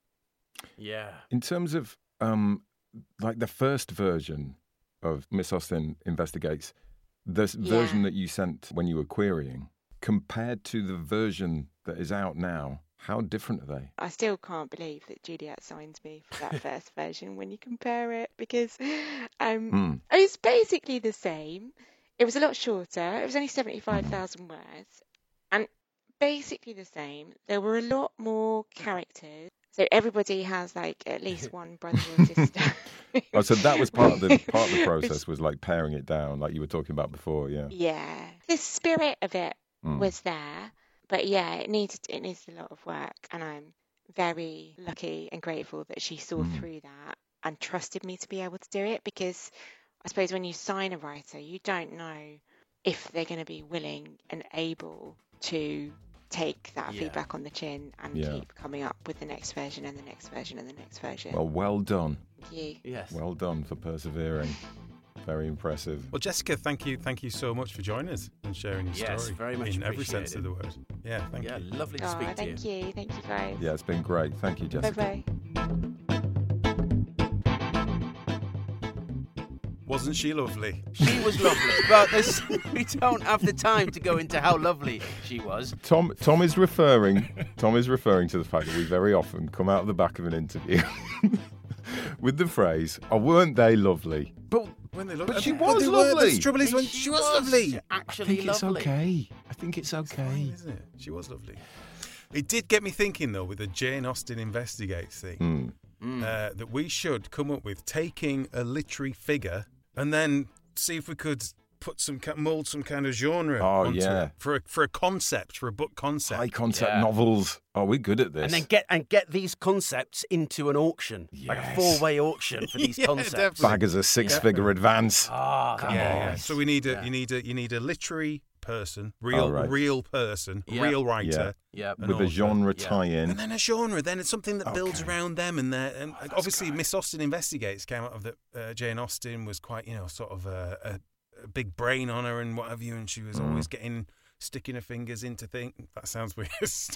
Yeah. In terms of um, like the first version of Miss Austen Investigates, the s- Yeah. version that you sent when you were querying, compared to the version that is out now, how different are they? I still can't believe that Juliet signed me for that first version when you compare it because um, Mm. it's basically the same. It was a lot shorter. It was only seventy-five thousand words and basically the same. There were a lot more characters. So everybody has like at least one brother or sister. Oh, so that was part of the part of the process was like paring it down, like you were talking about before. Yeah. Yeah. The spirit of it Mm. was there. But yeah, it needed it needs a lot of work and I'm very lucky and grateful that she saw Mm. through that and trusted me to be able to do it because I suppose when you sign a writer, you don't know if they're going to be willing and able to take that Yeah. feedback on the chin and Yeah. keep coming up with the next version and the next version and the next version. Well, well done. Thank you. Yes. Well done for persevering. Very impressive. Well, Jessica, thank you, thank you so much for joining us and sharing your Yes, story very much in every sense appreciated. of the word. Yeah, thank yeah. you. Lovely to Oh, speak to you. thank you. Thank you guys. Yeah, it's been great. Thank you, Bye Jessica. bye. Wasn't she lovely? She was lovely, but this, we don't have the time to go into how lovely she was. Tom, Tom is referring. Tom is referring to the fact that we very often come out of the back of an interview with the phrase, "Oh, weren't they lovely?" But when they look, But she but was they were- lovely. The trouble is, when She she was was lovely. I Actually think it's lovely. okay. I think it's Fine, okay. isn't it? She was lovely. It did get me thinking, though, with the Jane Austen investigates thing, Mm. uh, that we should come up with taking a literary figure and then see if we could put some ki- mold some kind of genre Oh, onto yeah. it for a, for a concept, for a book concept. High concept Yeah. novels. Oh, we're good at this. And then get and get these concepts into an auction, like a Yes. four-way auction for these Yeah, concepts. definitely. Bag as a six-figure advance. Ah, come yeah, on. yeah. So we need a Yeah. you need a you need a literary person, real Oh, right. real person, Yeah. real writer, Yeah. an With a author. genre Yeah. tie-in. and then a genre. Then it's something that builds Okay. around them. And their and obviously, Miss Austen Investigates came out of that. Uh, Jane Austen was quite you know sort of a, a, a big brain on her and what have you, and she was Mm. always getting sticking her fingers into things. That sounds weird.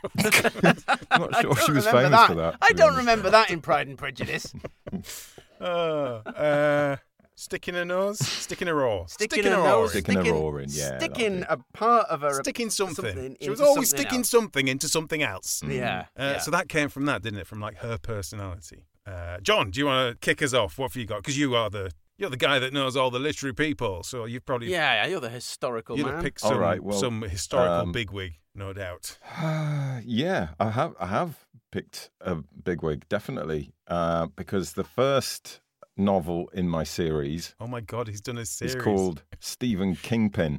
I'm not sure she was remember famous that. for that. I to be don't honest. remember that in Pride and Prejudice. uh, uh, sticking her nose, sticking her oar, Sticking her her oar nose, in. Sticking her oar in, yeah, that'll sticking do. a part of her, sticking something. something She was into always something sticking else. something into something else. Yeah, Uh, yeah. So that came from that, didn't it? From like her personality. Uh, John, do you want to kick us off? What have you got? Because you are the you're the guy that knows all the literary people, so you've probably yeah, yeah, you're the historical you'd man. have picked All some right, well, some historical um, bigwig, no doubt. yeah, I have. I have picked a bigwig, definitely, uh, because the first novel in my series Oh my God, he's done a series. is called Stephen Kingpin.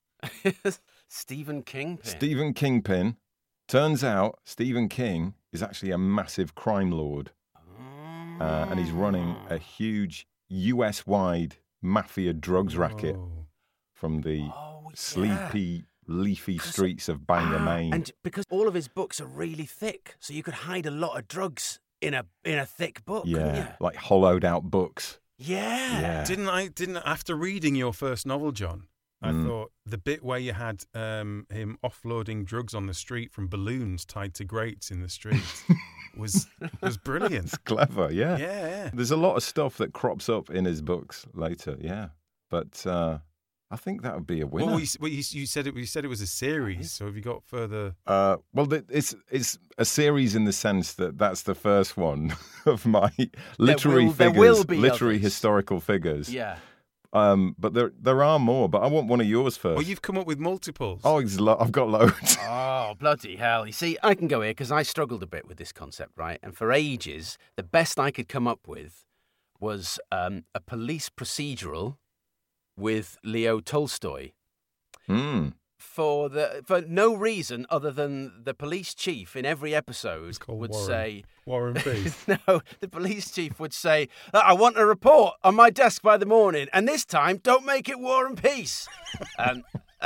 Stephen King. Stephen Kingpin. Turns out Stephen King is actually a massive crime lord, uh, and he's running a huge U S-wide mafia drugs racket Oh. from the Oh, yeah. sleepy, leafy streets of Bangor, Ah, Maine. and because all of his books are really thick, so you could hide a lot of drugs in a in a thick book. couldn't yeah, you? like hollowed out books. Yeah. Yeah. Didn't I? Didn't after reading your first novel, John? I Mm. thought the bit where you had um, him offloading drugs on the street from balloons tied to grates in the street was was brilliant. It's clever, yeah. Yeah, yeah. There's a lot of stuff that crops up in his books later, yeah. But uh, I think that would be a winner. Well, you, well, you, you said it. You said it was a series. So have you got further? Uh, well, th- it's it's a series in the sense that that's the first one of my literary will- there figures, will be literary others. historical figures. Yeah. Um, but there there are more. But I want one of yours first. Well, you've come up with multiples. Oh, it's lo- I've got loads. Oh, bloody hell. You see, I can go here because I struggled a bit with this concept, right? And for ages, the best I could come up with was um, a police procedural with Leo Tolstoy. Hmm. For the for no reason other than the police chief in every episode It's called would Warren. say, Warren Beef. no, the police chief would say, I want a report on my desk by the morning, and this time, don't make it War and Peace. um,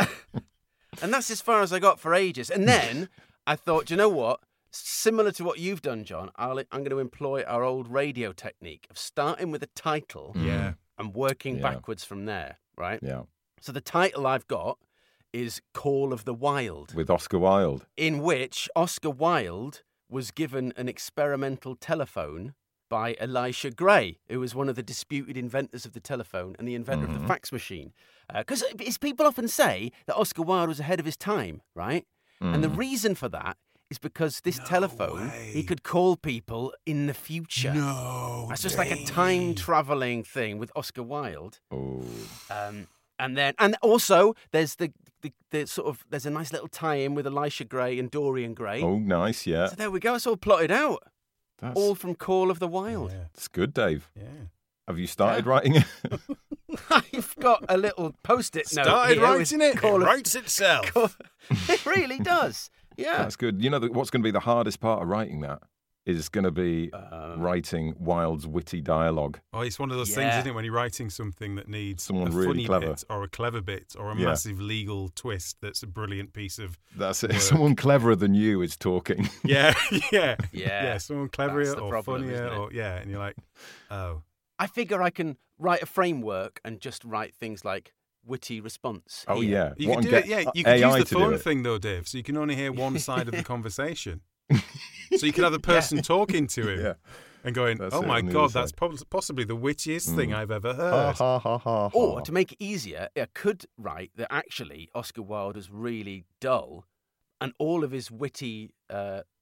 and that's as far as I got for ages. And then I thought, do you know what? Similar to what you've done, John, I'll, I'm going to employ our old radio technique of starting with a title Yeah. and working Yeah. backwards from there, right? Yeah, So the title I've got is Call of the Wild, with Oscar Wilde. in which Oscar Wilde was given an experimental telephone by Elisha Gray, who was one of the disputed inventors of the telephone and the inventor of the fax machine. Because uh, people often say that Oscar Wilde was ahead of his time, right? And the reason for that is because this telephone, he way. could call people in the future. No. That's just like a time traveling thing with Oscar Wilde. Oh, Um, and then, and also, there's the, the, the sort of, there's a nice little tie-in with Elisha Gray and Dorian Gray. oh, nice. Yeah, So there we go. It's all plotted out. that's All from Call of the Wild. Yeah. that's good, Dave. Yeah. Have you started writing it? I've got a little post-it note. Started here with writing it. Call It of- writes itself. Call- It really does. Yeah. That's good. You know the, what's going to be the hardest part of writing that is going to be Uh, writing Wilde's witty dialogue. Oh, it's one of those things, Yeah. isn't it, when you're writing something that needs Someone a really funny clever. bit or a clever bit or a Yeah. massive legal twist that's a brilliant piece of That's it. Work. Someone cleverer than you is talking. yeah, yeah, Yeah. yeah. Someone cleverer That's the or problem, funnier isn't it? or yeah, and you're like, oh, I figure I can write a framework and just write things like witty response. Oh here. yeah, you What, can and do get it. Yeah, you A can I use the to do phone it. thing though, Dave. So you can only hear one side of the conversation. So you can have the person talking to him Yeah. and going, That's "Oh it, my on the god, other that's side. prob- possibly the wittiest thing Mm. I've ever Ha heard." ha ha ha. Or ha. to make it easier, I could write that actually Oscar Wilde was really dull, and all of his witty uh,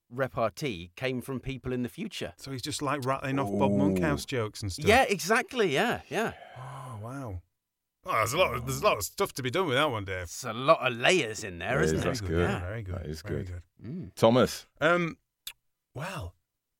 repartee came from people in the future. So he's just like rattling off Bob Monkhouse jokes and stuff. Yeah, exactly. Yeah, yeah. Oh wow. Oh, there's a lot. Of, there's a lot of stuff to be done with that one, Dave. There's a lot of layers in there, There isn't is, there? that's Very good. Yeah, very good. That is very good. Mm. Thomas. Um, well,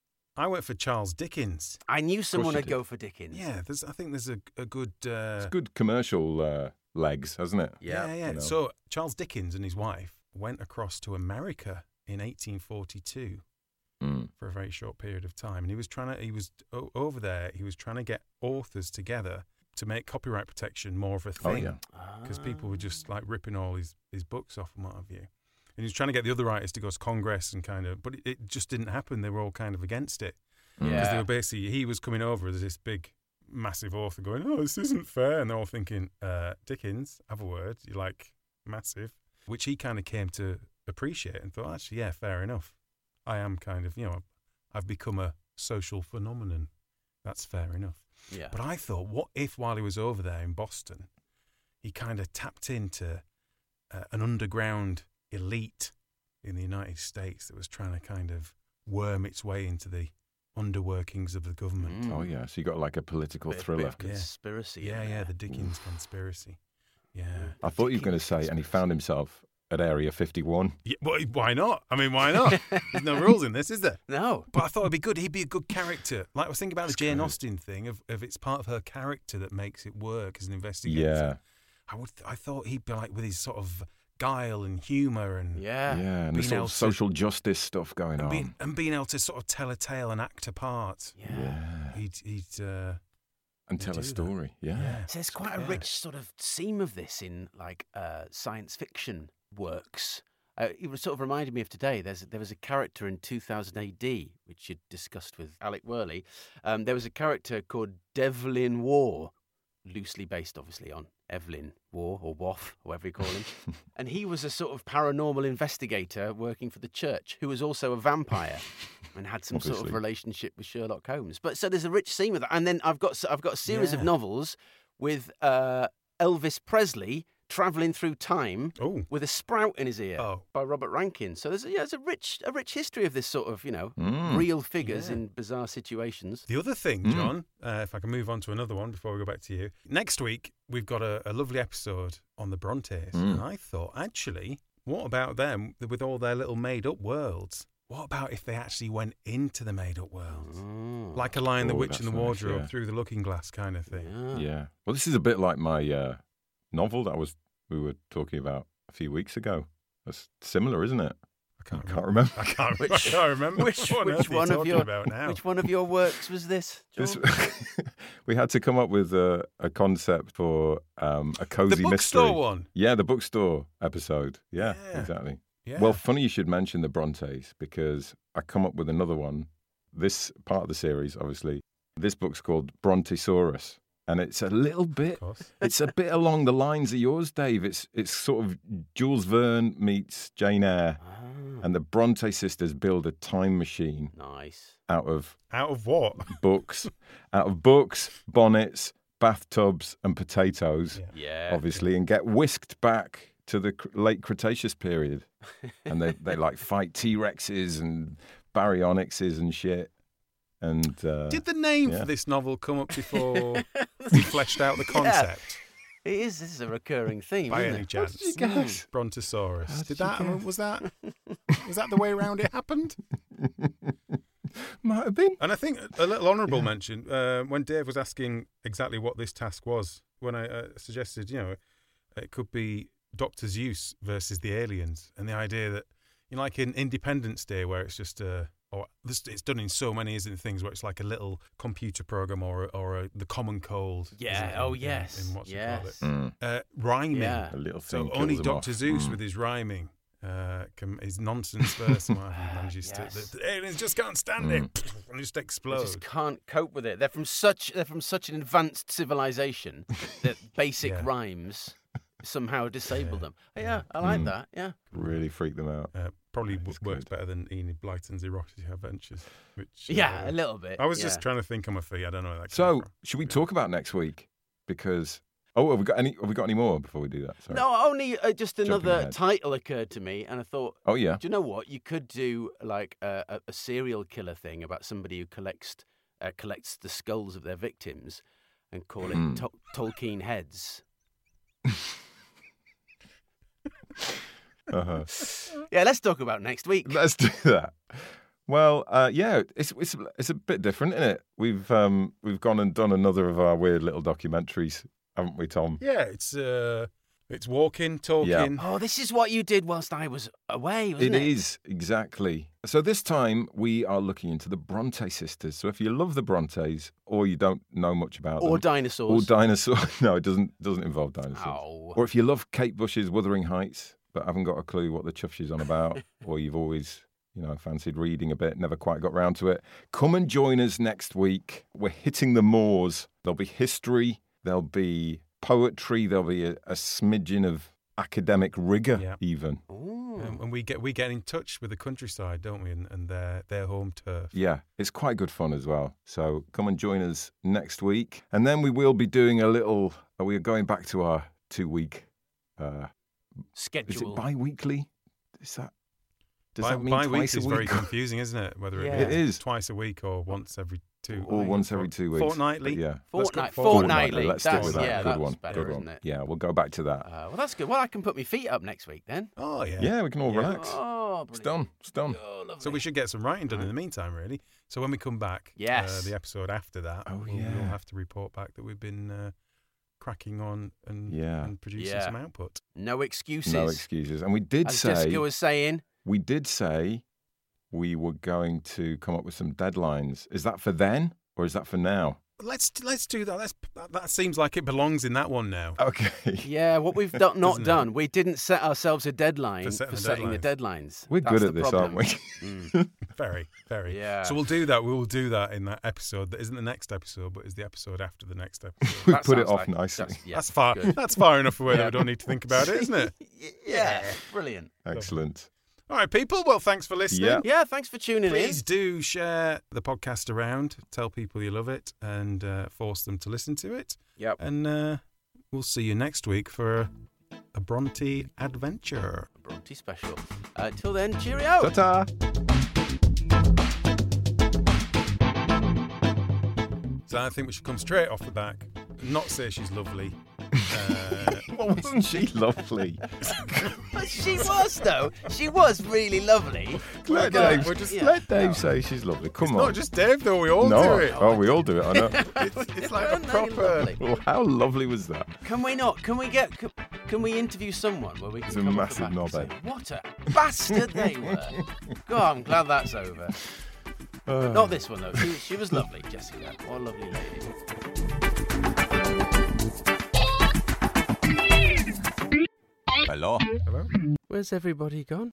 I went for Charles Dickens. I knew someone you would did. go for Dickens. Yeah, there's. I think there's a a good. Uh, It's good commercial uh, legs, hasn't it? Yeah. yeah, yeah. You know. So Charles Dickens and his wife went across to America in eighteen forty-two Mm. for a very short period of time, and he was trying to. He was o- over there. He was trying to get authors together to make copyright protection more of a Oh, thing. yeah. Because people were just like ripping all his, his books off and what have you. And he was trying to get the other writers to go to Congress and kind of, but it, it just didn't happen. They were all kind of against it. Because Yeah. they were basically, he was coming over as this big, massive author going, oh, this isn't fair. And they're all thinking, uh, Dickens, have a word. You're like massive. Which he kind of came to appreciate and thought, actually, yeah, fair enough. I am kind of, you know, I've become a social phenomenon. That's fair enough. Yeah. But I thought, what if while he was over there in Boston, he kind of tapped into uh, an underground elite in the United States that was trying to kind of worm its way into the underworkings of the government. Mm. Oh, yeah. So you got like a political Bit, thriller. bit of conspiracy. Yeah, in yeah, there. the Dickens conspiracy. Yeah. I thought you were going to say, and he found himself at Area fifty-one. yeah why, why not? I mean, why not? There's no rules in this, is there? No. But I thought it'd be good. He'd be a good character. Like I was thinking about That's the Jane good. Austen thing of, of it's part of her character that makes it work as an investigator. Yeah. I would. I thought he'd be like with his sort of guile and humour and Yeah. Yeah, and the Being sort able of to- social justice stuff going and on. being, and being able to sort of tell a tale and act a part. Yeah. yeah. He'd he'd uh, And They tell do a that. story. Yeah. yeah. So there's quite a Yeah. rich sort of seam of this in like uh, science fiction works. Uh, it was sort of reminded me of today. There's there was a character in two thousand A D which you'd discussed with Alec Worley. Um, there was a character called Devlin War, loosely based, obviously, on Evelyn Waugh or Waff, whatever you call him. And he was a sort of paranormal investigator working for the church who was also a vampire and had some sort of Obviously. relationship with Sherlock Holmes. But so there's a rich seam of that. And then I've got I've got a series of Yeah. novels with uh, Elvis Presley traveling through time Oh. with a sprout in his ear Oh. by Robert Rankin. So there's a, yeah, there's a rich a rich history of this sort of, you know, Mm. real figures Yeah. in bizarre situations. The other thing, Mm. John, uh, if I can move on to another one before we go back to you. Next week, we've got a, a lovely episode on the Brontes. Mm. And I thought, actually, what about them with all their little made-up worlds? What about if they actually went into the made-up worlds? Mm. Like a Lion, the Oh, Witch, and the that's nice, Wardrobe yeah. through the looking glass kind of thing. Yeah. Yeah. Well, this is a bit like my uh, novel that was we were talking about a few weeks ago. That's similar, isn't it? I can't, Can't remember. remember. I can't, Which- I can't remember. Which, what on which earth are you one of talking your about now? which one of your works was this, John? This, we had to come up with a, a concept for um, a the cozy bookstore mystery. one. Yeah, the bookstore episode. Yeah, Yeah. exactly. Yeah. Well, funny you should mention the Brontes because I come up with another one. This part of the series, obviously, this book's called Brontosaurus, and it's a little bit. of course. It's a bit along the lines of yours, Dave. It's it's sort of Jules Verne meets Jane Eyre, Ah, and the Bronte sisters build a time machine nice. out of Out of what? books, out of books, bonnets, bathtubs, and potatoes, Yeah. Yeah. obviously, and get whisked back to the cr- late Cretaceous period, and they they like fight T Rexes and baryonyxes and shit. And uh, Did the name yeah. for this novel come up before we fleshed out the concept? It is. This is a recurring theme, By isn't any it? chance? did you guess? Brontosaurus. How Did did that? you guess? Was that? Was that the way around it happened? might have been. And I think a little honourable Yeah. mention uh, when Dave was asking exactly what this task was. When I uh, suggested, you know, it could be Doctor Zeus versus the aliens, and the idea that, you know, like in Independence Day, where it's just a, or this, it's done in so many isn't it, things where it's like a little computer program or a, or a, the common cold. Yeah. isn't it, Oh, in- yes. In, what's yes. it called? Mm, It? Uh, rhyming. Yeah. a little So thing. only kills them Doctor off. Zeus Mm. with his rhyming, uh, can, his nonsense verse, and what have you, manages Yes. to. The, the aliens just can't stand Mm. it, and just They explode. just can't cope with it. They're from such they're from such an advanced civilization that basic Yeah. rhymes somehow disable Yeah. them. Yeah, I like Mm. that. Yeah. Really freak them out. Uh, probably That w- is works good. better than Enid Blyton's erotic adventures. Which Yeah, uh, a little bit. I was yeah. just trying to think on my feet. I don't know where that. came So, from. should we Yeah. talk about next week? Because Oh, have we got any? Have we got any more before we do that? Sorry. No, only uh, just Jumping another ahead. title occurred to me, and I thought, Oh yeah. do you know what? You could do like a, a, a serial killer thing about somebody who collects uh, collects the skulls of their victims, and call it Hmm. to- Tolkien Heads. Uh-huh. Yeah, let's talk about next week. Let's do that. Well, uh, yeah, it's it's it's a bit different, isn't it? We've um we've gone and done another of our weird little documentaries, haven't we, Tom? Yeah, it's uh, it's walking, talking. Oh, this is what you did whilst I was away, wasn't It it? is, exactly. So this time we are looking into the Bronte sisters. So if you love the Brontes or you don't know much about Or them, dinosaurs. or dinosaurs, no, it doesn't doesn't involve dinosaurs. Ow. Or if you love Kate Bush's Wuthering Heights, but haven't got a clue what the chuff she's on about, or you've always, you know, fancied reading a bit, never quite got round to it, come and join us next week. We're hitting the moors. There'll be history, there'll be poetry, there'll be a, a smidgen of academic rigour, Yeah. even. Ooh. Um, and we get we get in touch with the countryside, don't we? And, and their their home turf. Yeah, it's quite good fun as well. So come and join us next week. And then we will be doing a little, uh, we are going back to our two-week, uh, Schedule. is it bi-weekly? Is that, does Bi- that mean bi-week twice a is week? very confusing, isn't it? Whether Yeah. it, It is. twice a week or once every two, Or once every two weeks. fortnitely. But yeah. Let's go Fortnight, fortnightly. fortnightly. Let's stick That's, with that. yeah, good that's one. better, good isn't one. it? Yeah, we'll go back to that. Uh, well, that's good. Well, I can put my feet up next week then. Oh yeah. yeah, we can all Yeah. relax. Oh, It's brilliant. done. It's done. Oh, lovely. So we should get some writing done in the meantime, really. So when we come back, Yes. uh, the episode after that, Oh, we'll, yeah. we'll have to report back that we've been uh, cracking on and Yeah. and producing Yeah. some output. No excuses. No excuses. And we did As say Jessica was saying, we did say we were going to come up with some deadlines. Is that for then or is that for now? Let's let's do that. Let's, that. That seems like it belongs in that one now. Okay. yeah, what we've do- not Isn't it? done, we didn't set ourselves a deadline For for, setting the setting the deadlines. We're That's good the at this, problem. aren't we? Mm. Very, very. Yeah. So we'll do that. We will do that in that episode. That isn't the next episode, but is the episode after the next episode. We That put it sounds off like- nicely. That's, yeah, that's far. good. That's far enough away Yeah. that we don't need to think about it, isn't it? Yeah, brilliant. Excellent. All right, people. Well, thanks for listening. Yeah. Yeah, thanks for tuning Please in. do share the podcast around. Tell people you love it and uh, force them to listen to it. Yep. And uh, we'll see you next week for a, a Bronte adventure. Bronte special. Uh, till then, cheerio. Ta-ta. So I think we should come straight off the back and not say she's lovely. Uh, Well, wasn't she lovely? She was, though. She was really lovely. Let God, Dave, we're just- yeah. let Dave say she's lovely. Come it's on. not just Dave, though. We all no. do it. Oh, we all do it. I know. It's, it's like a Weren't they proper. lovely? Well, how lovely was that? Can we not? Can we get? Can, can we interview someone where we can It's a come off the massive back and say, knobhead. what a bastard they were. God, I'm glad that's over. Uh, Not this one though. She, she was lovely, Jessica. What a lovely lady. Hello? Hello? Where's everybody gone?